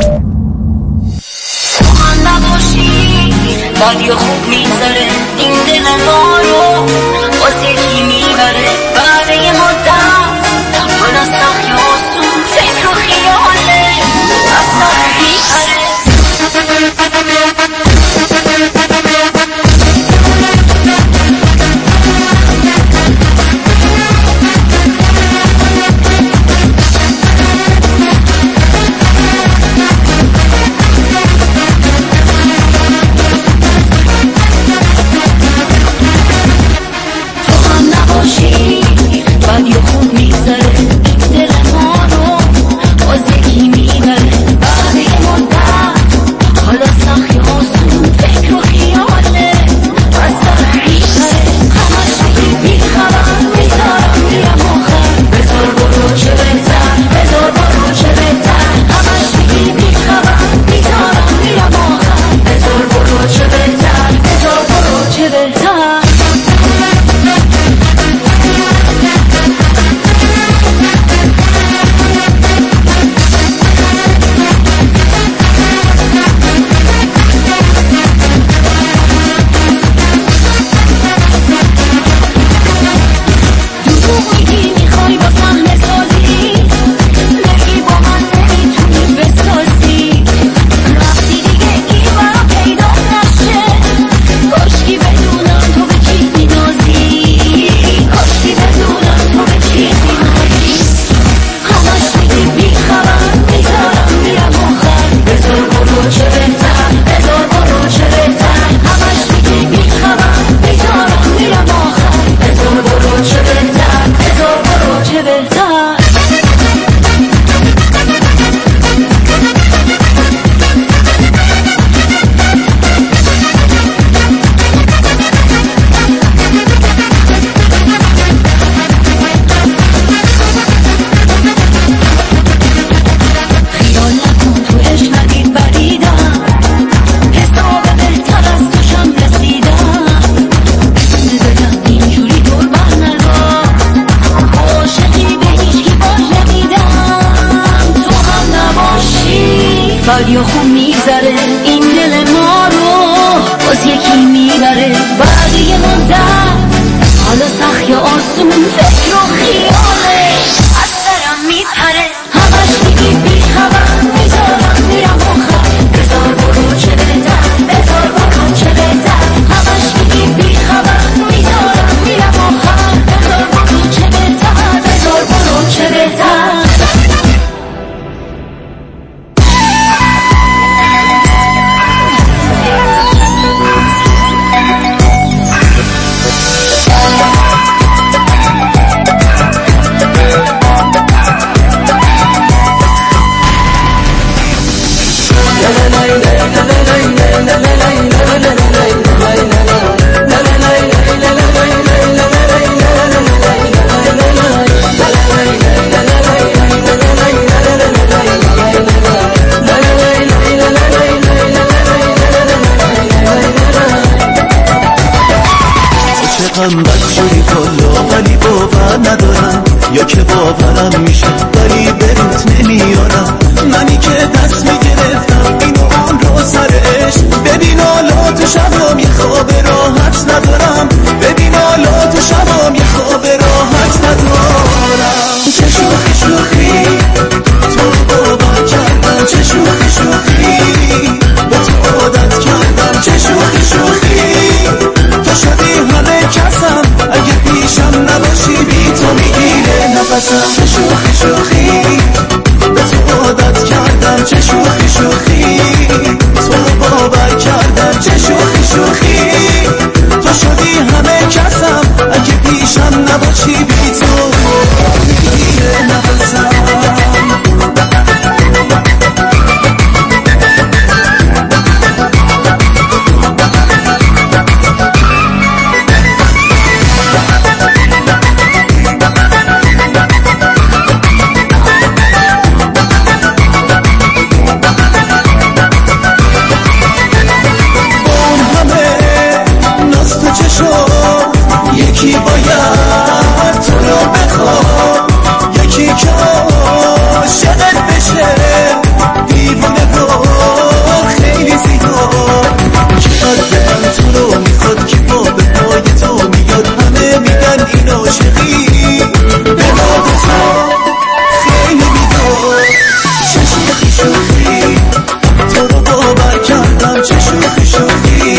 من نباشی بادی خوب میذاره این دل ما رو واسه کی میبره بعد یه مدت من از تخیاسون فکر و خیاله از تخ میپره. رادیو خوب میذاره این دل ما رو باز یکی میبره بقیه مدت حالا سخت یا آسون فکر و خیاله از سرم میپره همش میگی بی خبر میذارم میرم آخر بذار برو چه بهتر بذار برو چه بهتر همش میگی بی خبر میذارم میرم آخر بذار برو چه بهتر بذار برو چه بهتر عاشقم بد شدی کلا ولی باور ندارم یا که باورم میشه ولی به روت نمیارم منی که دست میگرفتم این و آن رو سرش ببین حالا تو شبام یه خواب راحت ندارم ببین حالا تو شبام یه خواب راحت ندارم چه شوخی شوخی تو رو باور کردم چه شوخی شوخی با تو عادت کردم چه شوخی شوخی تو شدی همه کسم اگه پیشم نباشی بی تو میگیره نفسم چه شوخی شوخی به تو عادت کردم چه شوخی شوخی تو رو باور کردم چه شوخی شوخی تو شدی همه کسم اگه پیشم نباشی بی تو میگیره نفسم یکی باید تو رو بخواد یکی که عاشقت بشه دیوونه رو خیلی زیاد چقدر دلم تو رو میخواد که با به پای تو میاد همه میگن این عاشقی به باد تو خیلی میداد چه شوخی شوخی تو رو باور کردم چه شوخی شوخی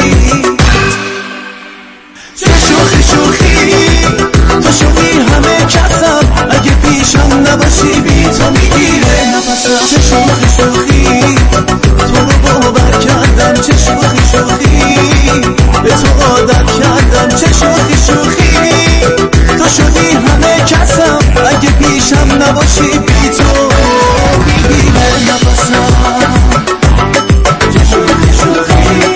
چه شوخی شوخی تو شدی همه کسم اگه پیشم نباشی بی تو میگیره نفسم چه شوخی شوخی تو رو باور کردم چه شوخی شوخی به تو عادت کردم چه شوخی شوخی تو شدی همه کسم اگه پیشم نباشی بی تو میگیره نفسم چه شوخی شوخی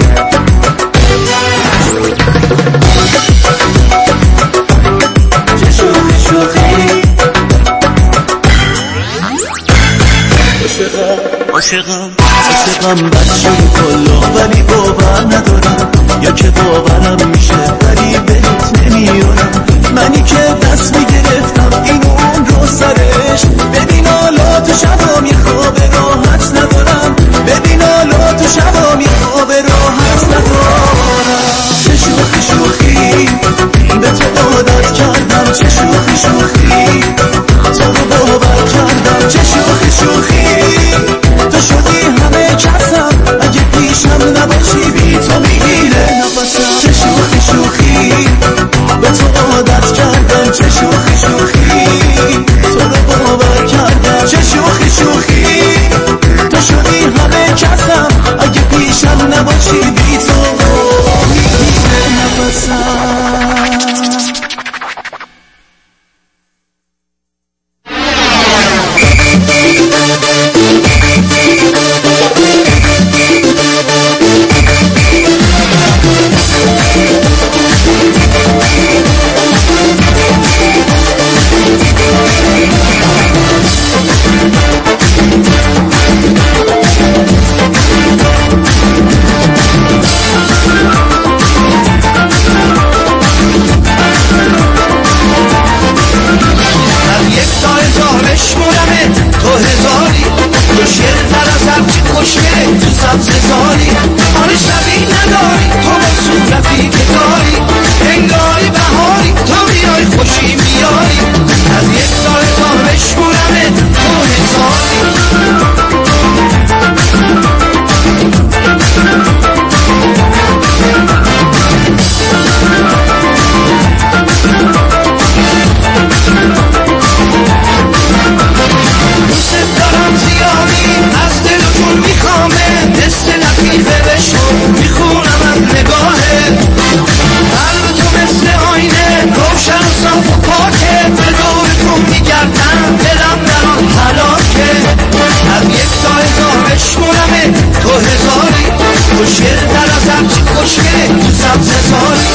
عاشقم عاشقم بد شدی کلا ولی باور ندارم یا که باورم میشه ولی بهت نمیارم منی که دست میگرفتم این و اون رو سرش ببین حالا تو شبام یه خواب راحت ندارم ببین حالا تو شبام یه خواب راحت ندارم چه شوخی شوخی به تو عادت کردم چه شوخی شوخی تو رو باور کردم چه شوخی شوخی تو شدی همه کسم اگه پیشم نباشی بی تو میگیره نفسم چه شوخی شوخی به تو عادت کردم چه شوخی شوخی تو رو باور کردم چه شوخی شوخی تو شدی همه کسم اگه پیشم نباشی بی تو میگیره نفسم تو هزاری تو شیر تر از هرچی خوشگله تو سبز زاری آره شبیه نداری تو با صورتی که داری انگاری بهاری تو میای خوشی میاری از یک سال تا بشمونمه تو هزاری از دل و جون میخوامه دست لطیفه بشو میخونم از نگاهه قلب تو مثل آینه روشن و صاف و پاکه به دور تو میگردم دلم در آن حلاکه از یک تا هزار بشمونمه تو هزاری خوشگل در از هرچی خوشگله تو سبز زاری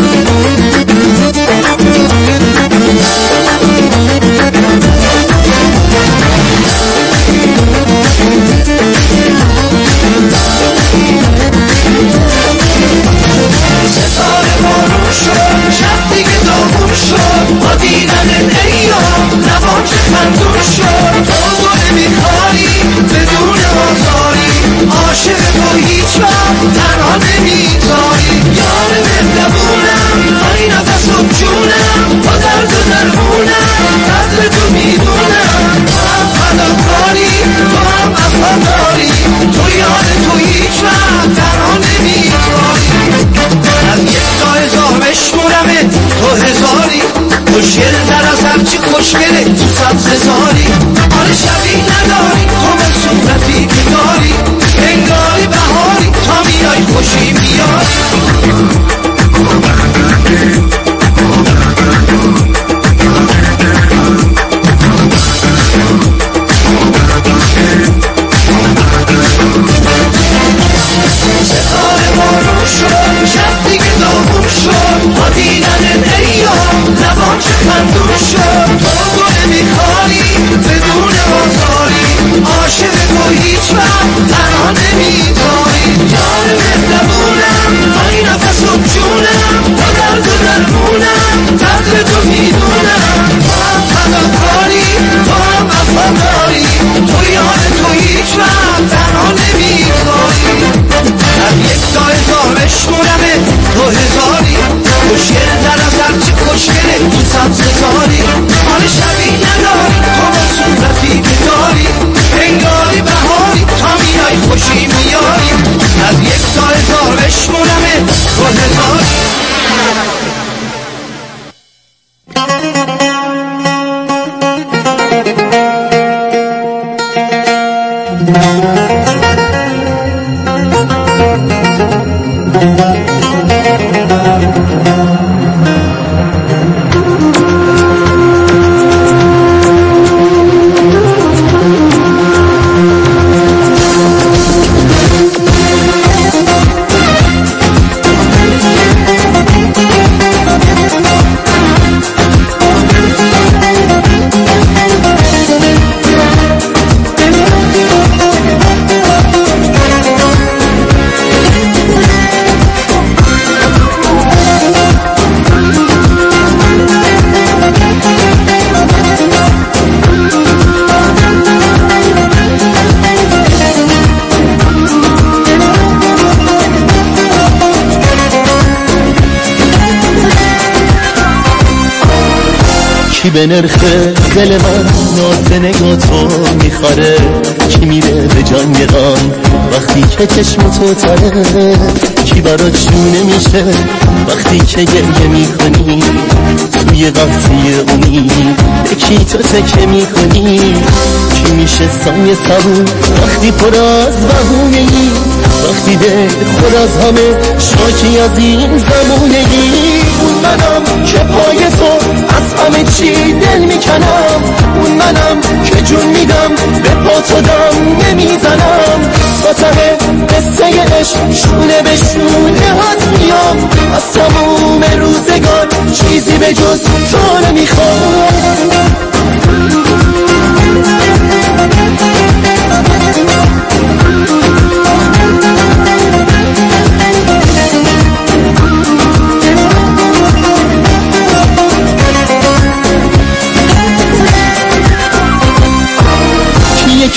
ستاره بارون شد شب دیگه داغون شد با دیدن ایام نوام چه خندون شد تو گل میخواری بدون آزاری عاشق تو هیچ وقت تنها نمیذاری یار مهربونم آی نفس و جونم با درد و درمونم قدر تو میدونم تو هم فداکاری تو هم وفاداری تو یار تو هیچ وقت تنها نمیذاری از یک تا هزار بشمونمه تو هزاری خوشگل در از هرچی خوشگله تو سبز زاری آره شبیه نداری تو به صورتی که داری انگاری بهاری تا میای خوشی میاری ستاره بارون شد شب دیگه داغون شد با دیدن ایام نوام چه خندون شد تو گل میخواری بدون آزاری عاشق تو هیچ وقت تنها نمیذاری یار مهربونم آی نفس و جونم با درد و درمونم قدر تو میدونم تو هم فداکاری تو هم وفاداری تو یار تو هیچ وقت تنها نمیذاری از یک تا هزار بشمونمه تو هزاری خوشگل در از هرچی خوشگله تو سبز زاری آره شبیه نداری تو با صورتی که داری انگاری بهاری تا میای خوشی میاری از یک تا هزار بشمونمه تو هزاری کی به نرخ دل من ناز نگاه تو میخوره کی میره به جنگان وقتی که چشم تو تره کی برات شونه میشه وقتی که گریه میکنی توی قفصی امید به کی تو تکه میکنی کی میشه سایه صبور وقتی پر از بهونگی وقتی دل خود از همه شاکی از این زمونگی اون منم که پای تو از همه چی دل میکنم اون منم که جون میدم به پا تو دم نمیزنم تا ته قصه عشق شونه به شونه هات میام از تموم روزگار چیزی به جز تو نمیخوام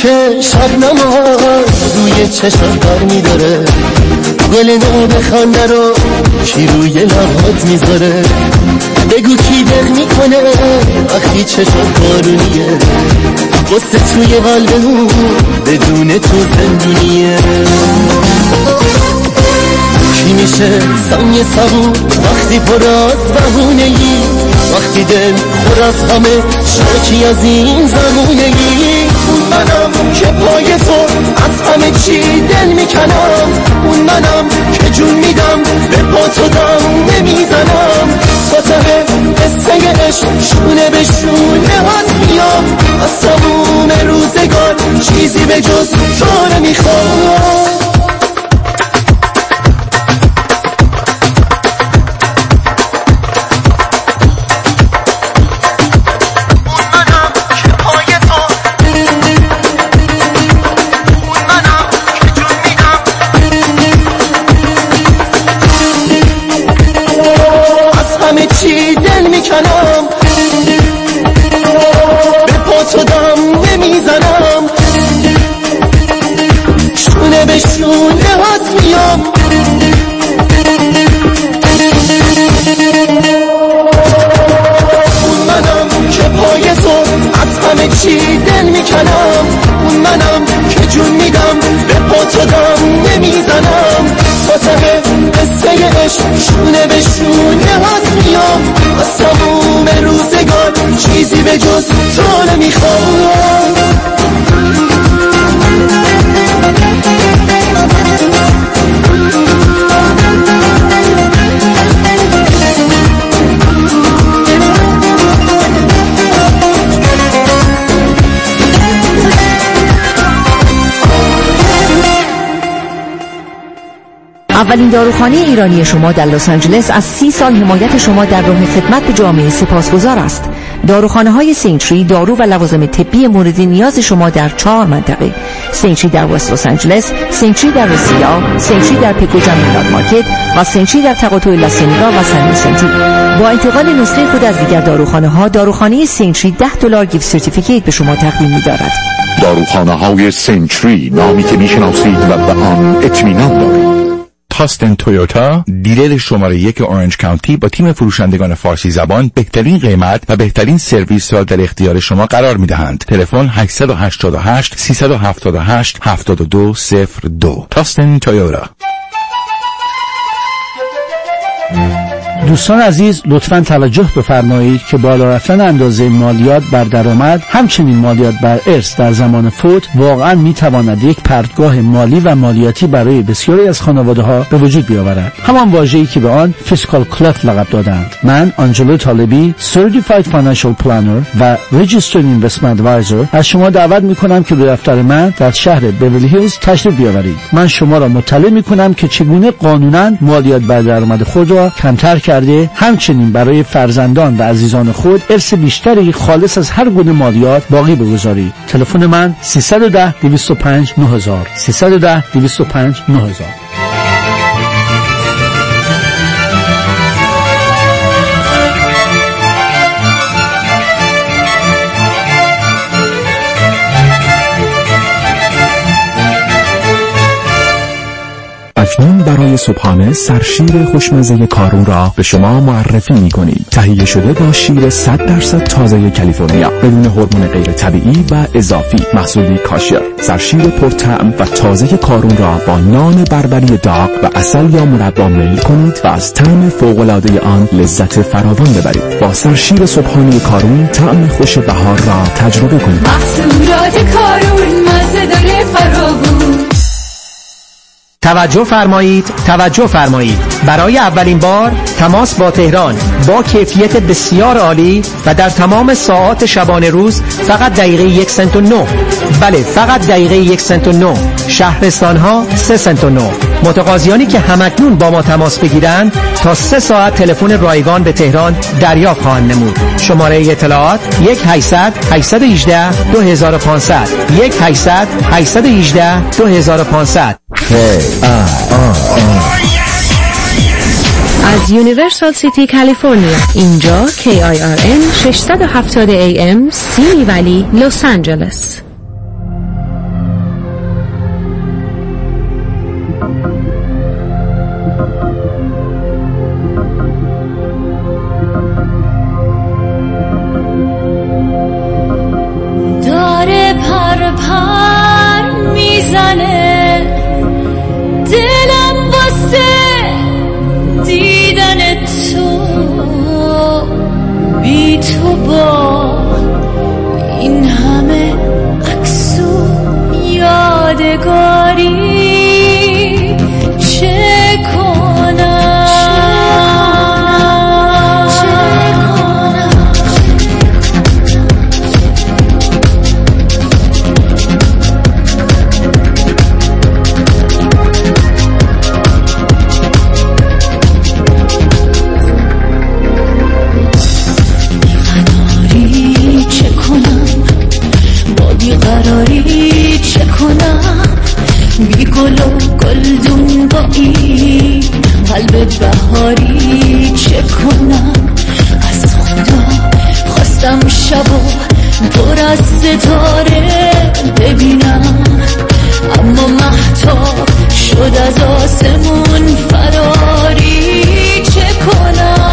که شبنم روی چشم بر میداره، گل نو بخنده رو کی روی لبات میذاره، بگو کی دق میکنه وقتی چشم بارونیه، قصه توی قلبمون بدون تو زندونیه. کی میشه ثانیه صبور وقتی پر از بهونگی، وقتی دل پر از همه شاکی از این زمونگی. اون منم که پای تو از همه چی دل میکنم، اون منم که جون میدم به پا تو دم نمیزنم، تا ته قصه عشق شونه به شونه هات میام، از تموم روزگار چیزی به جز تو نمیخوام. به پا تو دم نمیزنم، شونه به شونه هات میام. اون منم که پای تو از همه چی دل میکنم، اون منم که جون میدم به پا تو دم نمیزنم، تا ته قصه عشق شونه به شونه هات میام، از تموم روزگار چیزی به جز تو نمیخوام. اولین داروخانه ایرانی شما در لس آنجلس از سی سال حمایت شما در راه خدمت به جامعه سپاسگزار است. داروخانه های سینتری دارو و لوازم طبی مورد نیاز شما در چهار منطقه: سینتری در وست لس آنجلس، سینتری در رسیدا، سینتری در پیکوجا میلاد مارکت و سینتری در تقاطع لاسنیگا و سن سینتری. با انتقال نسخه خود از دیگر داروخانه ها، داروخانه سینتری ده دلار گیفت سرتیفیکیت به شما تقدیم می‌دارد. داروخانه های سینتری، نامی که میشناسید و به آن اطمینان دارید. تاستن تویوتا، دیلر شماره یک اورنج کانتی، با تیم فروشندگان فارسی زبان بهترین قیمت و بهترین سرویس را در اختیار شما قرار می‌دهند. تلفن هشت هشت هشت سه هفت هشت هفت دو صفر دو. تاستن تویوتا. دوستان عزیز، لطفاً توجه بفرمایید که بالا رفتن اندازه مالیات بر درآمد، همچنین مالیات بر ارث در زمان فوت، واقعاً میتواند یک پرتگاه مالی و مالیاتی برای بسیاری از خانواده‌ها به وجود بیاورد. همان واژه‌ای که به آن فیسکال کلف لقب دادند. من آنجلو طالبی، Certified Financial Planner و Registered Investment Advisor، از شما دعوت میکنم که به دفتر من در شهر بیولی هیلز تشریف بیاورید. من شما را مطلع میکنم که چگونه قانوناً مالیات بر درآمد خود را کمتر کرده، همچنین برای فرزندان و عزیزان خود ارث بیشتری خالص از هر گونه مالیات باقی بگذارید. تلفن من سیصد و ده دویست و پنج نه هزار سیصد و ده دویست و پنج نه هزار. اکنون برای صبحانه سرشیر خوشمزه کارون را به شما معرفی می‌کنیم. تهیه شده با شیر صد درصد تازه کالیفرنیا، بدون هورمون غیر طبیعی و اضافی، محصولی کاشر. سرشیر پرطعم و تازه کارون را با نان بربری داغ و عسل یا مربا میل کنید و از طعم فوق‌العاده آن لذت فراوان ببرید. با سرشیر صبحانه کارون طعم خوش بهار را تجربه کنید. محصولات کارون مزه داره فراوون. توجه فرمایید، توجه فرمایید. برای اولین بار تماس با تهران با کیفیت بسیار عالی و در تمام ساعات شبانه روز فقط دقیقه یک سنت و نه. بله، فقط دقیقه یک سنت و نه. شهرستان ها سه سنت و نه. متقاضیانی که همکنون با ما تماس بگیرند تا سه ساعت تلفن رایگان به تهران دریافت خواهند نمود. شماره اطلاعات یک هشتصد هشتصد و هجده دو هزار و پانصد یک هشتصد هشتصد و هجده دو هزار و پانصد. از یونیورسال سیتی کالیفرنیا، اینجا کی آی آر ان ششصد و هفتاد ای ام سیمی ولی لس آنجلس. داره پر پر میزنه دلم واسه دیدن تو، بی تو با این همه عکس و یادگاری چه کنم؟ بیقراری چه کنم؟ بی گل و گلدون با این قلب بهاری چه کنم؟ از خدا خواستم شب و پر از ستاره ببینم، اما مهتاب شد از آسمون فراری چه کنم؟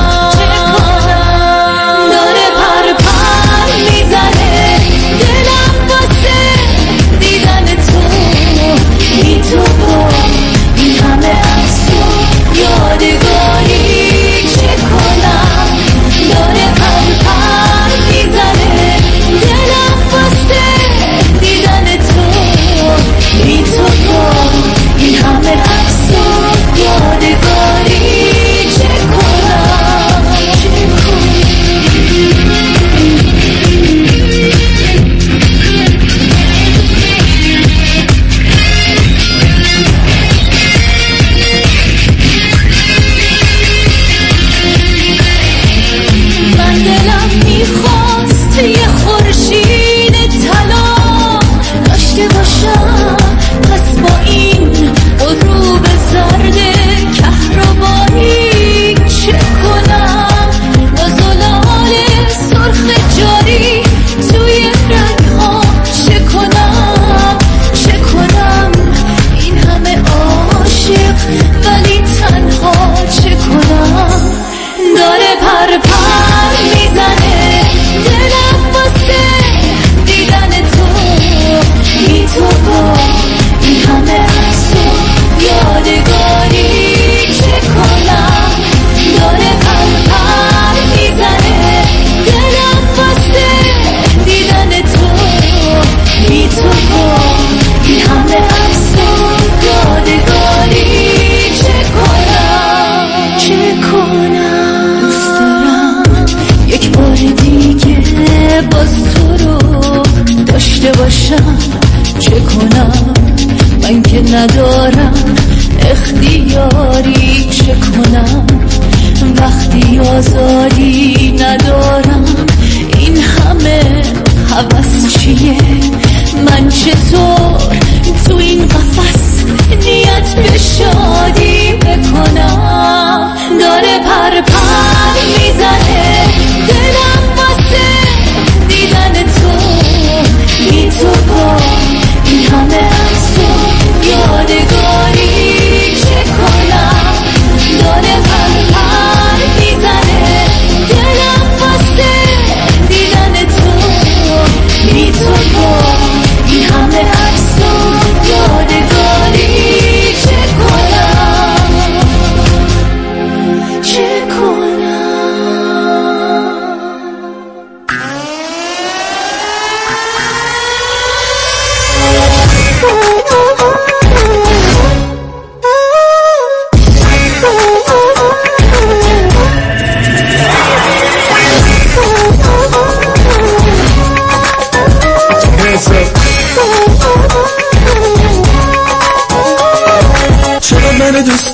داره پر پر میزنه دلم واسه دیدن تو، بی تو با این همه عکس و یادگاری چه کنم؟ داره پر پر میزنه دلم واسه دیدن تو، بی تو با این همه عکس و یادگاری چه کنم؟ چه کنم؟ من دلم میخواست یه خورشید طلا داشته باشم، پس با این غروب زرد کهربایی چه کنم؟ با زلال سرخ جاری توی رنگ‌ها چه کنم؟ چه کنم؟ این همه عاشق ولی تنها چه کنم؟ داره پر پر میزنه دلم واسه دیدن تو، بی تو با این همه عکس و یادگاری چه کنم؟ داره پر پر میزنه دلم واسه دیدن تو، بی تو با این همه عکس و یادگاری چه کنم؟ چه کنم؟ یک بار دیگه باز تو رو داشته باشم چه کنم؟ من که ندارم اختیاری چه کنم؟ وقتی آزادی ندارم این همه هوس چیه؟ من چطور تو این قفس نیت به شادی بکنم؟ داره پر پر میزنه دلم واسه دیدن تو، بی تو با این همه عکس و یادگاری چه کنم؟ داره پر پر میزنه دلم واسه دیدن تو، بی تو با این همه عکس و یادگاری چه کنم؟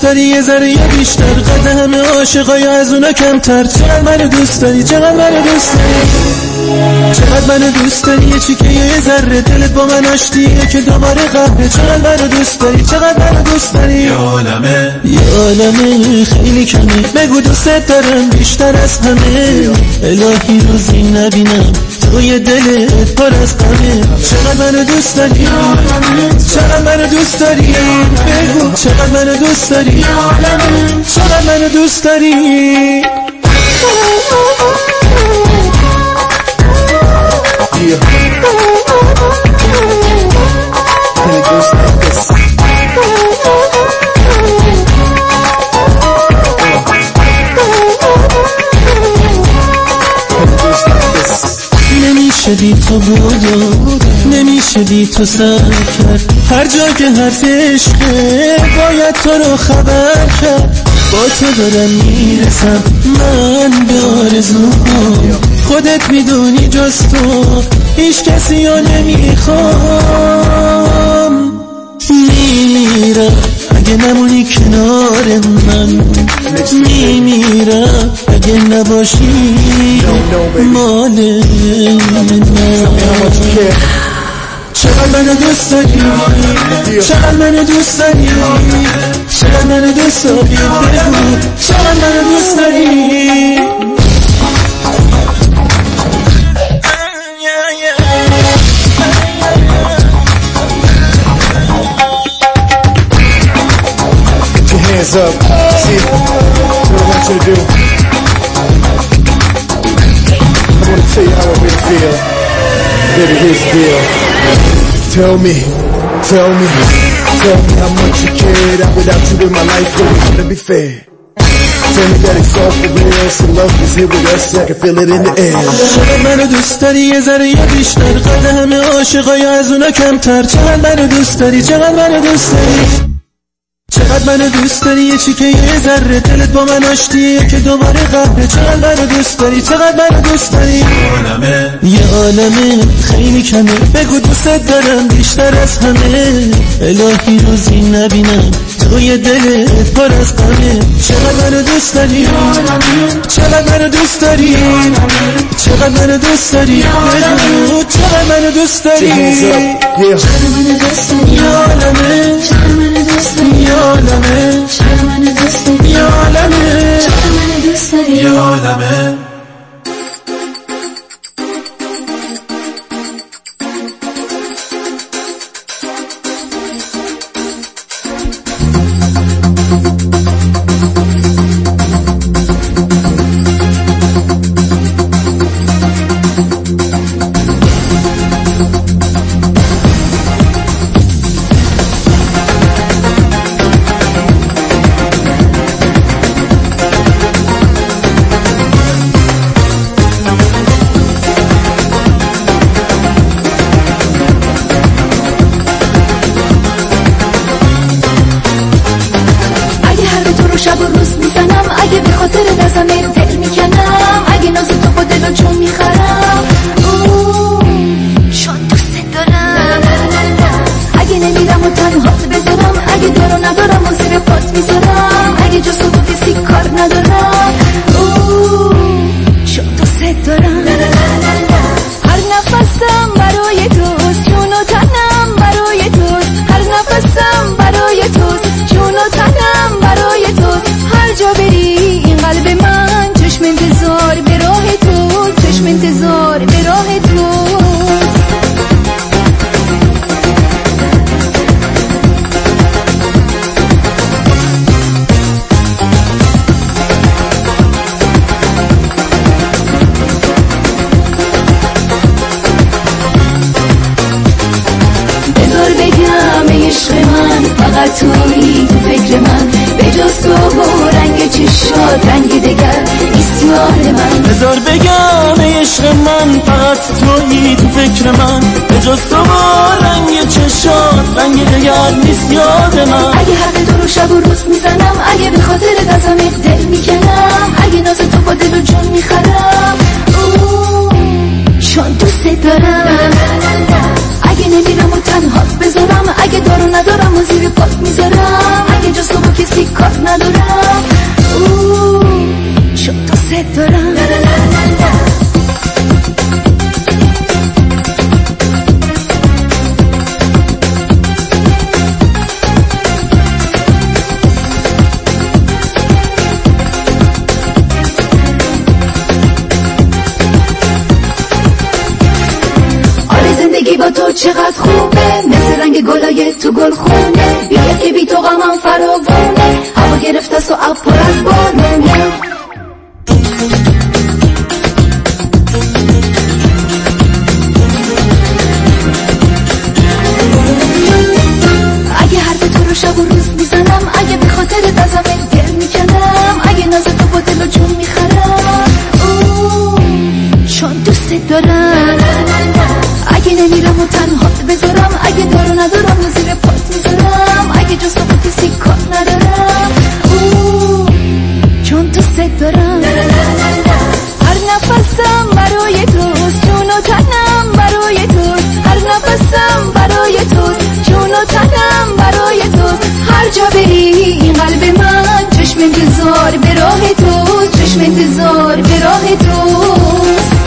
داری یه ذره بیشتر، قد همه عاشقای از اونا کمتر. چقدر منو دوست داری، چقدر منو دوست داری، چقدر منو دوست داری. یه چی که یه ذره دلت با من آشتیه که دوباره قهره. چقدر منو دوست داری، چقدر منو دوست داری. یه عالمه یه عالمه خیلی کمه. بگو دوست دارم بیشتر از همه. الهی روزی نبینم توی دلت پر از غمه. چقدر منو دوست داری، چقدر منو دوست داری. بگو چقدر منو دوست داری، چقدر منو دوست داری. Yeah. And it goes like this. نمیشه بی تو بود، نمیشه بی تو سر کرد. هر جا که حرف عشقه باید تو رو خبر کرد. با تو دارم میرسم من به آرزوام. خودت میدونی جز تو هیچ کسی رو نمیخوام. میمیرم اگه نمونی کنار من، میمیرم اگه نباشی مال من. چقدر منو دوست داری، چقدر منو دوست داری، چقدر منو دوست داری. بگو چقدر منو دوست داری. Hands up, see what I want you to do. I want to tell you how I really feel. Baby, here's the deal. Tell me, tell me, tell me how much you cared. Out without you in my life, wouldn't be fair. Tell me that it's all for real, so love is here with us, I can feel it in the air. چقدر منو دوست داری یه ذره بیشتر، قد همه عاشقای از اونا کمتر. چقدر منو دوست داری، چقدر منو دوست داری، چقدر منو دوست داری. یه چی که یه ذره دلت با من آشتیه که دوباره قهره. چقدر منو دوست داری، چقدر منو دوست داری. یه عالمه خیلی کمه. بگو دوست دارم بیشتر از همه. الهی روزی نبینم توی دلت پر از غمه. چقدر منو دوست داری، چقدر منو دوست داری، چقدر منو دوست داری. بگو چقدر منو دوست داری. چقدر منو دوست داری، یه عالمه، چقدر منو دوست داری، یه عالمه، چقدر منو دوست داری، یه عالمه، چقدر منو دوست داری، یه عالمه. تویی تو فکر من، به جز تو رنگ چشات رنگ دگر نیست یاد من. بذار بگم عشق من، فقط تویی تو فکر من، به جز تو رنگ چشات رنگ دگر نیست یاد من. اگه حق تو رو شب و روز میزنم، اگه به خاطر دستم دل میکنم، اگه ناز تو با دل و جون میخرم، چون دوست دارم. اگه نمیرم و تنهات بذارم، اگه دارو ندارم و زیر پات میذارم، اگه جز تو با کسی کسی کار ندارم اوه چون دوست دارم. با تو چقدر خوبه مثل رنگ گلای تو گل خونه بیا که بی تو غمم فراوونه هوا گرفته سو اب پر از بارونه اگه حرف تو رو شب و روز میزنم اگه به خاطر دزمت گل میکنم اگه ناز تو با دل و جون میخرم اوه چون دوست دارم اگه نمیرم و تنهات بذارم اگه دارو ندارم و زیر پات میذارم اگه جز تو کسی کار ندارم اوه چون دوست دارم. هر نفسم برای توست جون و تنم برای توست هر نفسم برای توست جون و تنم برای توست هر جا بری این قلب من چشم انتظار به راه توست چشم انتظار به راه توست.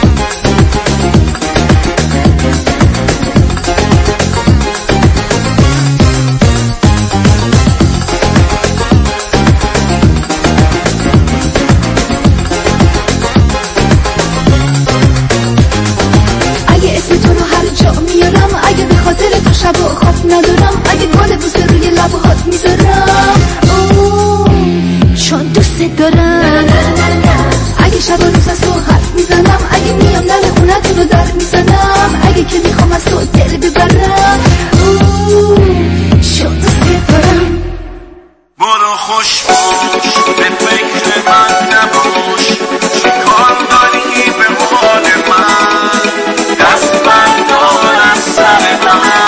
شب و خواب ندارم اگه گل بوسه روی لبهات میذارم اوه چون دوست دارم. اگه شب و روز از تو حرف میزنم اگه میام در خونت رو در میزنم اگه که میخوام از تو دل ببرم اوه چون دوست دارم. برو خوش باش به فکر من نباش چه کار داری به حال من دست بردار از سر من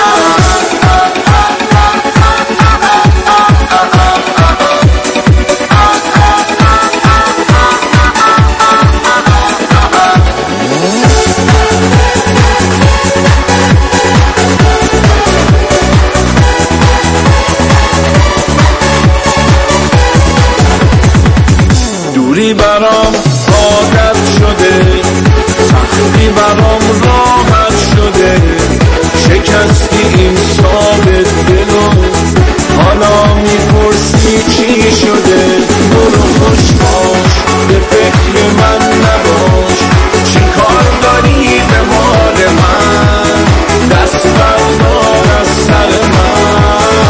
برام عادت شده سختی برام راحت شده شکستی این ثابت دلو حالا میپرسی چی شده. برو خوش باش به فکر من نباش چی کار داری به حال من دست بردار از سر من.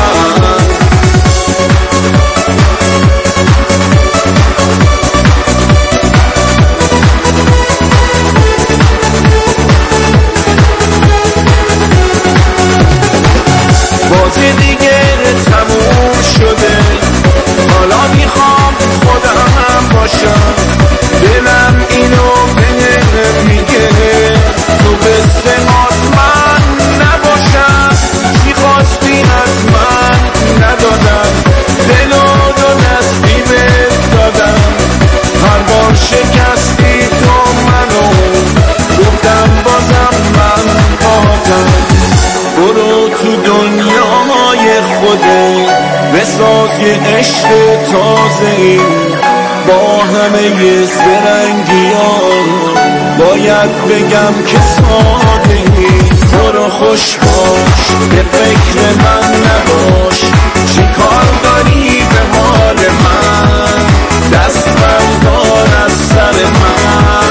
بازی دیگه تموم شده حالا میخوام خودم باشم دلم اینو بهم میگه تو بسته من نباشم چی خواستی از من ندادم دلو دو دستی بهت دادم هر بار شکستی تو منو گفتم بازم من باهاتم. برو تو دنیای خودت بساز یه عشق تازه با همه زرنگی ها باید بگم که ساده. برو خوش باش به فکر من نباش چی کار داری به حال من دست بردار از سر من.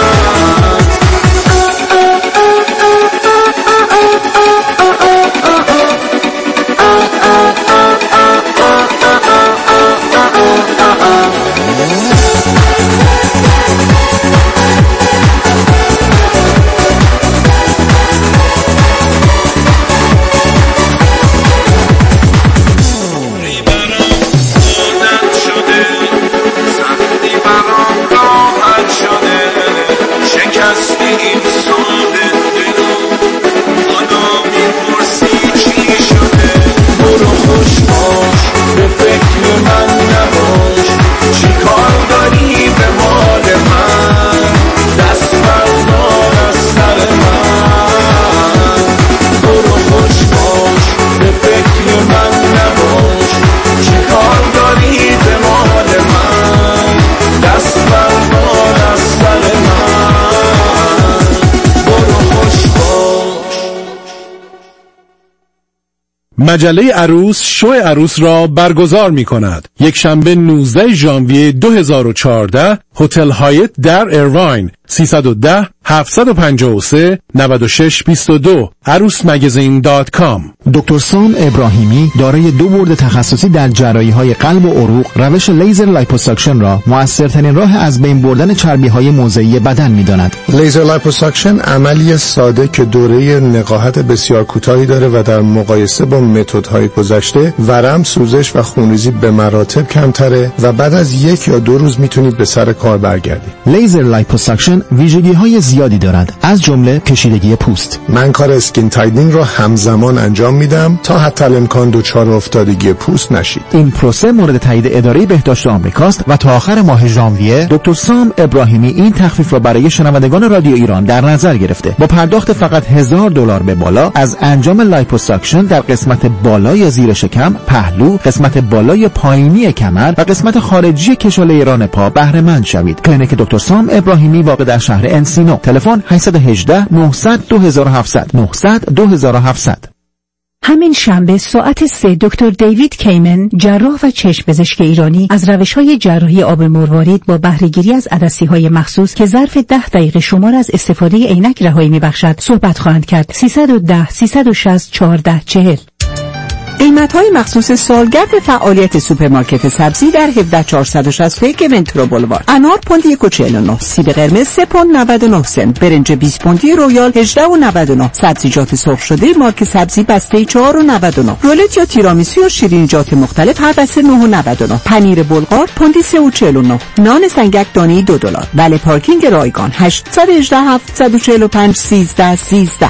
مجله عروس شو عروس را برگزار می کند. یک شنبه نوزده ژانویه دو هزار و چهارده، هتل هایت در ایرواین، سیصد و ده هفتصد و پنجاه و سه نود و شش بیست و دو. عروس مگزین دات کام. دکتر سام ابراهیمی دارای دو بورد تخصصی در جراحی‌های قلب و عروق، روش لیزر لایپوساکشن را مؤثرترین راه از بین بردن چربی‌های موضعی بدن می‌داند. لیزر لایپوساکشن عملی ساده که دوره نقاهت بسیار کوتاهی داره و در مقایسه با متدهای گذشته ورم، سوزش و خونریزی به مراتب کمتره و بعد از یک یا دو روز میتونید به سر کار برگردید. لیزر لایپوساکشن ویژگی‌های زیادی دارد، از جمله کشیدگی پوست. من کار اسکین تایدینگ را همزمان انجام میدم تا حتی امکان دچار افتادگی پوست نشید. این پروسه مورد تایید اداره بهداشت آمریکاست و تا آخر ماه ژانویه دکتر سام ابراهیمی این تخفیف را برای شنوندگان رادیو ایران در نظر گرفته. با پرداخت فقط هزار دلار به بالا از انجام لایپوساکشن در قسمت بالای زیر شکم، پهلو، قسمت بالای پایینی کمر و قسمت خارجی کشاله ران پا بهره مند شوید. کلینیک دکتر سام ابراهیمی واقع در شهر انسینو. تلفن هشت یک هشت نه صفر صفر دو هفت صفر صفر نه صفر دو هفت صفر صفر. همین شنبه ساعت سه دکتر دیوید کیمن، جراح و چشم پزشک ایرانی، از روش‌های جراحی آب مروارید با بهره‌گیری از عدسی‌های مخصوص که ظرف ده دقیقه شما را از استفاده عینک رهایی می‌بخشد صحبت خواهند کرد. سیصد و ده سیصد و شصت چهارده چهل. قیمت‌های مخصوص سالگرد فعالیت سوپرمارکت سبزی در هفده چهارصد و شصت یک ونتورا بولوار. انار پوند یک و چهل و نه، سیب قرمز سه پوند نود و نه سنت، برنج بیست پوندی رویال هجده و نود و نه، سبزیجات سرخ شده مارک سبزی بسته چهار و نود و نه، رولت یا تیرامیسو یا شیرینیجات مختلف هر بسته نه و نود و نه، پنیر بلغار پوندی سه و چهل و نه، نان سنگک دانه‌ای دو دلار. ولی پارکینگ رایگان هشت یک هشت هفت چهار پنج سیزده سیزده.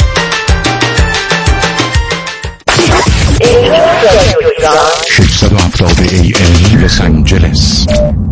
ششصد و هفتاد ای ام لس آنجلس.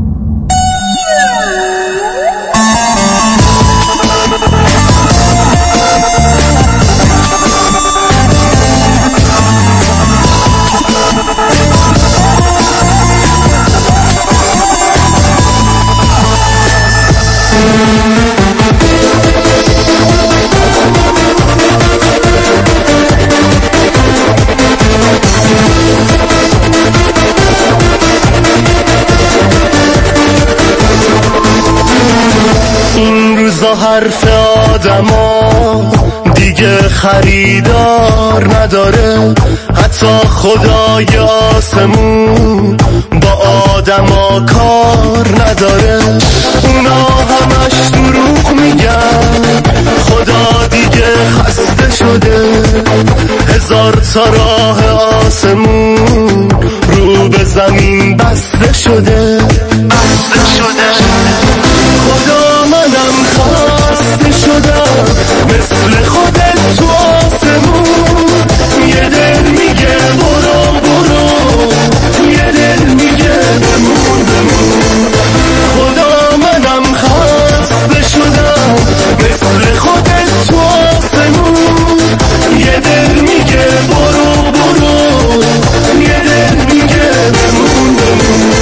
حرف آدما دیگه خریدار نداره، حتی خدای آسمون با آدما کار نداره. اونا همش دروغ میگن، خدا دیگه خسته شده. هزار تا راه آسمون رو به زمین بسته شده بسته شده. خدا منم خسته شدم مثل خودت تو آسمون. یه دل میگه برو برو، یه دل میگه بمون بمون. خدا منم خسته شدم مثل خودت تو آسمون. یه دل میگه برو برو، یه دل میگه بمون بمون.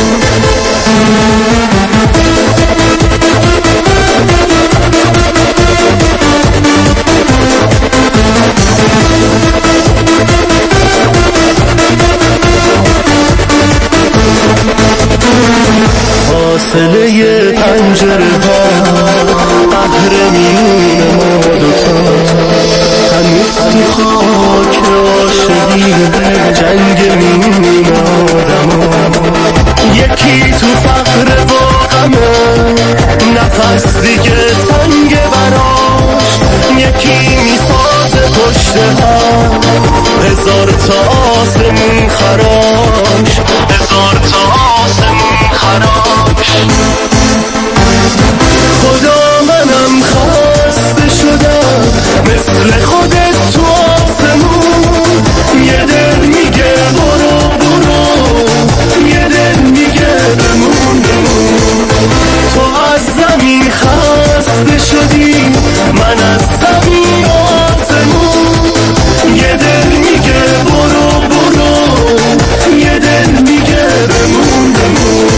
فاصله پنجره ها قهر میون ما دوتا، هنوز تو خاک عاشقی جنگ میون آدم ها. یکی تو فقر و غمه، نفس دیگه تنگ براش. یکی میسازه پشت ها هزار تا آسمون خراش، هزار تا آسمون خراش. خدا منم خسته شدم مثل خودت تو آسمون. یه دل میگه برو برو، یه دل میگه بمون بمون. تو از زمین خسته شدی، من از زمین آسمون. یه دل میگه برو برو، یه دل میگه بمون بمون.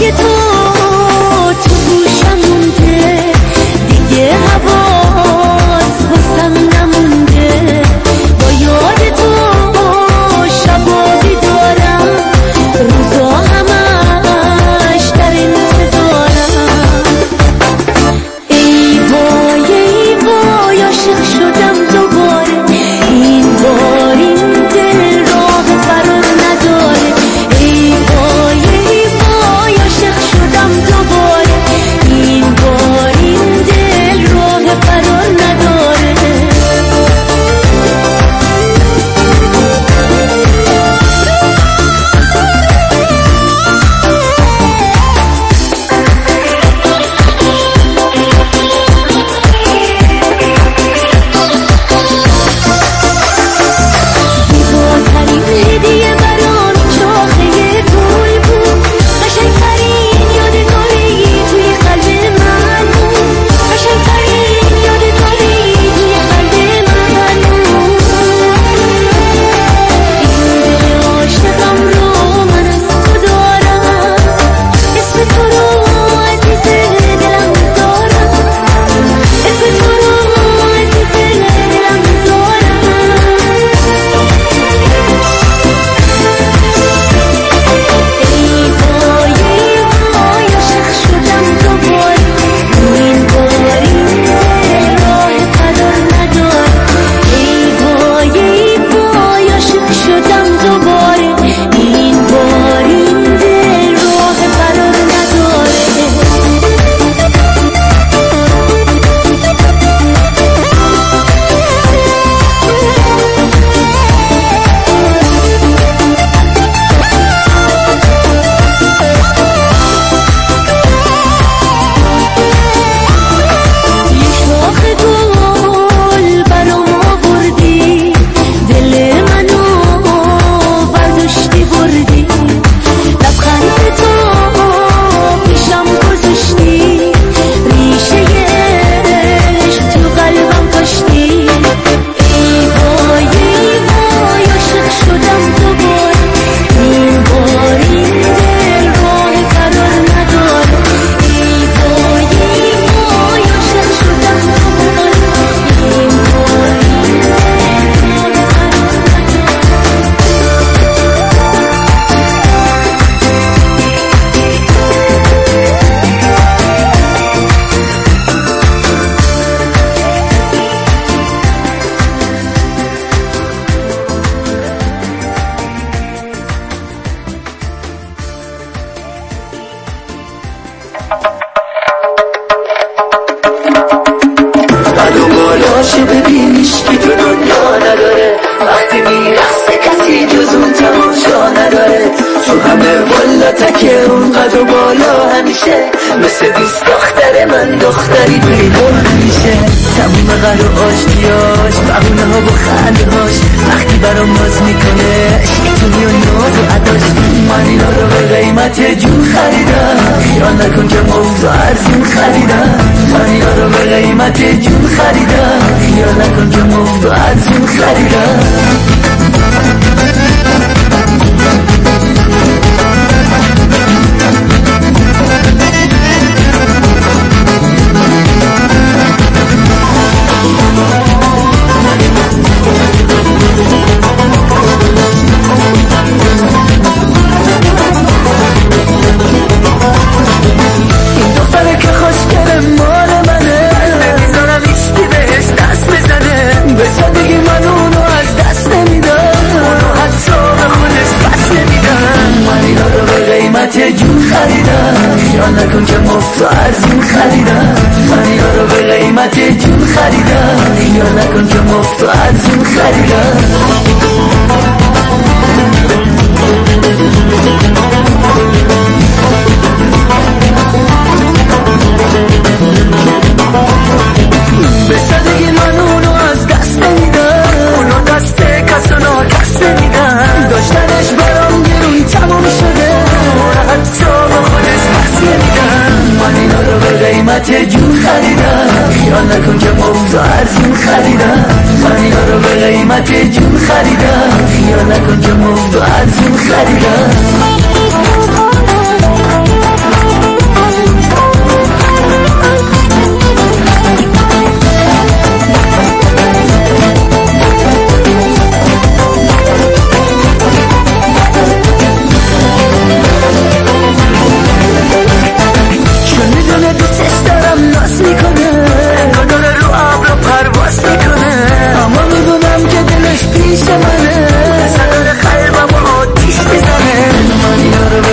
صدای تو تو گوشم مونده، دیگه حواس واسم نمونده. با یاد تو شبا بیدارم، روزا همش در انتظارم. ای وای ای وای عاشق شدم دوباره، این بار این دل راه فرار نداره. ای وای ای وای عاشق شدم دوباره، این بار این دل راه فرار نداره. زیباترین هدیه برام شاخه گل بود، قشنگترین یادگاری توی قلب من بود، قشنگترین یادگاری توی قلب من بود. این دل عاشقم رو من از تو دارم، اسم تو رو عزیز دلم دارم، اسم تو رو عزیز دلم دارم. ای وای ای وای عاشق شدم دوباره، این بار این دل راه فرار نداره. ای وای ای وای عاشق شدم دوباره، این بار این دل راه فرار نداره. یه شاخ گل برام آوردی، دل منو برداشتی بردی، لبخند تو پیشم گذاشتی، ریشه عشق تو قلبم کاشتی. ای وای ای وای عاشق شدم دوباره، این بار این دل راه فرار نداره. ای وای ای وای عاشق شدم دوباره، این بار این دل راه فرار بعد و بالاشو ببینیش که تو دنیا نداره، وقتی میرقصه کسی جز اون تماشا نداره. تو همه والا تکه اون قد و بالا همیشه، مثل دوست دختر من دختری پیدا همیشه. تموم قد و آشتیاش، بهونه ها و خنده هاش، وقتی برام ناز میکنه شیطونی و ناز و عداش. من اینا رو به قیمت جون خریدم، خیال نکن که موضوع ارزون خریدم. من اینا رو به قیمت جون خریدم، خیال نکن که موضوع ارزون خریدم. این دختره که خوشگله مال منه، نمیذارم هیچکی بهش دست بزنه. به سادگی من اونو از دست نمیدم، اونو حتی به خودش بس نمیدم. من اینا رو به قیمت جون خریدم، خیال نکن که مفت و ارزون خریدم. من اینا رو به قیمت جون خریدم، خیال نکن که مفت و ارزون خریدم. به سادگی من اونو از دست نمیدم، اونو دست کس و ناکس نمیدم. داشتنش برام گرون تمام شده، اونو حتی به خودش بس نمیدم. من اینا رو به قیمت جون خریدم، خیال نکن که مفت و ارزون خریدم. من اینا رو به قیمت جون خریدم، خیال نکن که مفت و ارزون خریدم.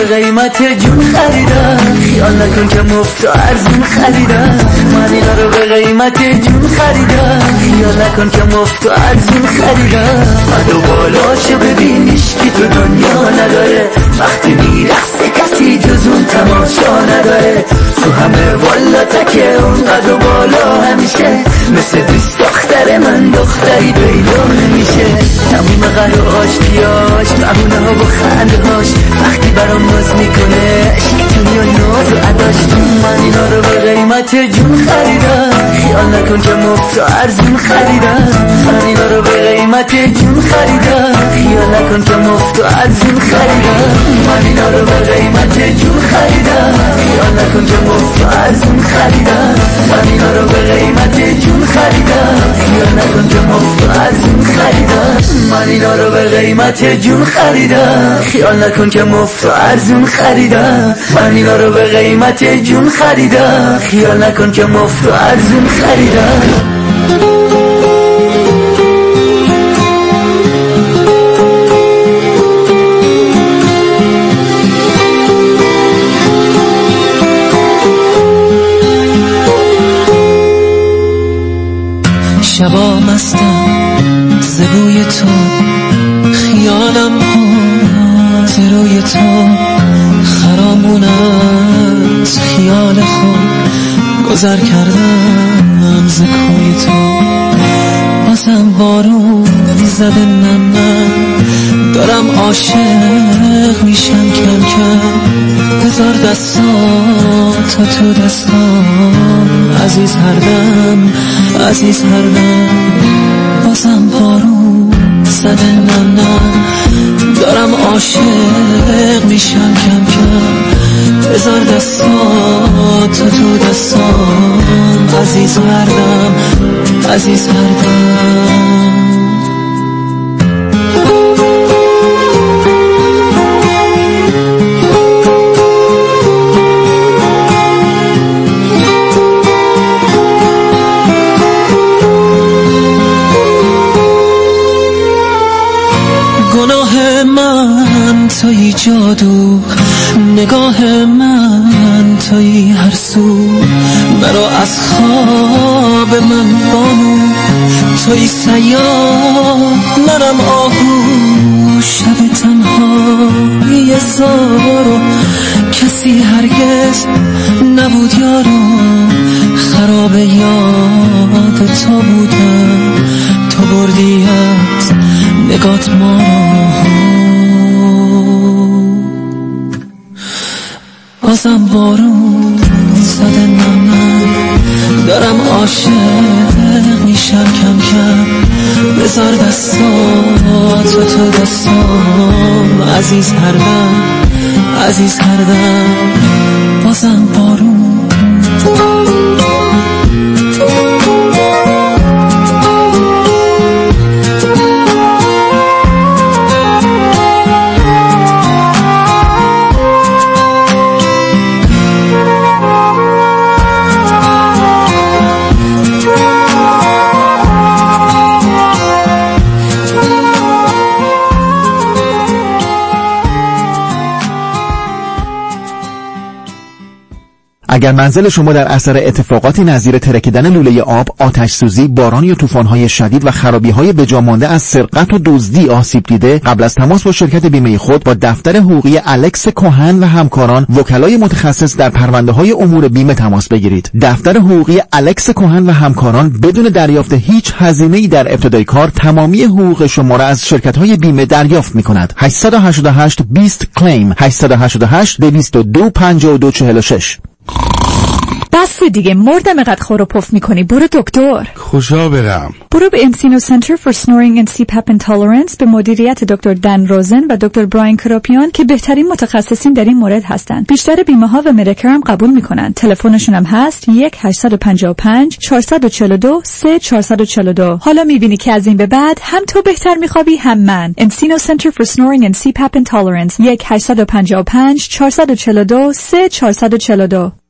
قیمت جون خریدم، خیال نکن که مفت و ارزون خریدم. من اینا رو به قیمت جون خریدم، خیال نکن که مفت و ارزون خریدم. بعد و بالاشو ببینیش که تو دنیا نداره، وقتی میرقصه کسی جز اون تماشا نداره. تو همه والا تکه اون قد و بالا همیشه، مثل دوست دختر من دختری پیدا نمیشه. تموم قد و آشتیاش، بهونه ها و خنده هاش، وقتی برام ناز میکنه عشق دنیا ناز و عداش. من اینا رو به قیمت جون خریدم، خیال نکن که مفت و ارزون خریدم. من اینا رو به قیمت جون خریدم، خیال نکن که مفت و ارزون خریدم. من اینا رو به قیمت جون خریدم، خیال نکن که مفت و ارزون خریدم. من اینا رو به قیمت جون خریدم، خیال نکن که مفت و ارزون خریدم. من اینا رو به قیمت جون خریدم، خیال نکن که مفت و ارزون خریدم. من اینا رو به قیمت جون خریدم، خیال نکن که مفت و ارزون خریدم. شبا مستم زبوی تو، خیالم پات روی تو، خرامون از خیال خود گذر کردم ز کوی تو. بازم بارون زده نم نم، دارم عاشق میشم کم کم. بذار دستاتو تو دستام، عزیز هر دم عزیز هر دم. بازم بارون زده نم نم، دارم عاشق میشم کم کم. بذار دستاتو تو دستام، عزیز هر دم عزیز هر دم. گناه من توی جادو، نگاه من توی هر سو. مرا از خواب من بانو، توی سیاه منم آهو. شب تنهایی زارو، کسی هرگز نبود یارو. خراب یاد تو بودم، تو بردی از نگات ما رو. بازم بارون زده نم نم، دارم عاشق میشم کم کم. بذار دستاتو تو دستام، عزیز هر دم عزیز هر دم. بازم بارون اگر منزل شما در اثر اتفاقاتی نظیر ترکیدن لوله آب، آتش سوزی، باران یا طوفان‌های شدید و خرابی‌های بجامانده از سرقت و دزدی آسیب دیده، قبل از تماس با شرکت بیمه خود با دفتر حقوقی الکس کهن و همکاران، وکلای متخصص در پرونده‌های امور بیمه تماس بگیرید. دفتر حقوقی الکس کهن و همکاران بدون دریافت هیچ هزینه‌ای در ابتدای کار تمامی حقوق شما را از شرکت‌های بیمه دریافت می‌کند. هشت هشت هشت بیست کلیم هشت هشت هشت دویست و دو پنجاه و دو چهل و شش. بس دیگه، مردم اینقدر خور و پف میکنی. برو دکتر. کجا برم؟ برو به انسینو سنتر فور سنورینگ اند سی پپ اینتالرنس به مدیریت دکتر دن روزن و دکتر براین کراپیان که بهترین متخصصین در این مورد هستند. بیشتر بیمه ها و مدیکر هم قبول میکنن. تلفنشون هم هست یک هشت پنج پنج چهار چهار دو سه چهار چهار دو. حالا میبینی که از این به بعد هم تو بهتر میخوابی هم من. انسینو سنتر فور سنورینگ اند سی پپ اینتالرنس یک هشت پنج پنج چهار چهار دو سه چهار چهار دو.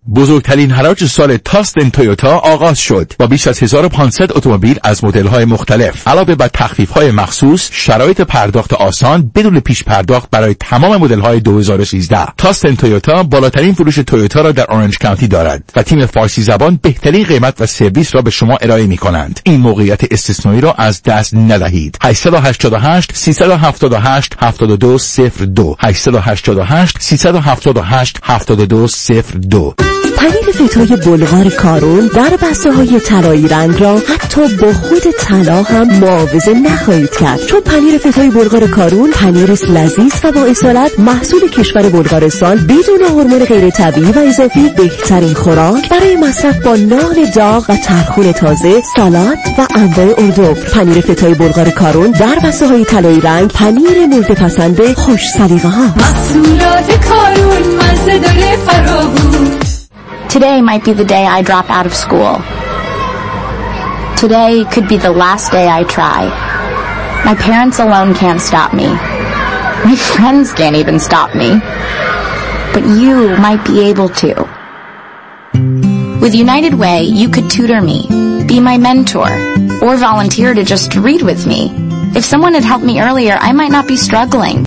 بزرگترین حراج سال تاستن تویوتا آغاز شد با بیش از هزار و پانصد اتومبیل از مدل‌های مختلف. علاوه بر تخفیف‌های مخصوص، شرایط پرداخت آسان بدون پیش پرداخت برای تمام مدل‌های دو هزار و سیزده. تاستن تویوتا بالاترین فروش تویوتا را در اورنج کانتی دارد و تیم فارسی زبان بهترین قیمت و سرویس را به شما ارائه می‌کنند. این موقعیت استثنایی را از دست ندهید. هشت هشت هشت سه هفت هشت هفت دو صفر دو هشت هشت هشت سه هفت هشت هفت دو صفر دو. پنیر فیتای بلغار کارون در بسته های طلایی رنگ را حتی با خود طلا هم معاوضه نخواهید کرد، چون پنیر فیتای بلغار کارون پنیر لذیذ و با اصالت محصول کشور بلغارستان بدون هورمون غیر طبیعی و اضافی بهترین خوراک برای مصرف با نان داغ و ترخون تازه، سالاد و انواع اردو. پنیر فیتای بلغار کارون در بسته های طلایی رنگ، پنیر مورد پسند خوش سلیقه ها. محصولات کارون مزه داره فراوون. Today might be the day I drop out of school. Today could be the last day I try. My parents alone can't stop me. My friends can't even stop me. But you might be able to. With United Way, you could tutor me, be my mentor, or volunteer to just read with me. If someone had helped me earlier, I might not be struggling.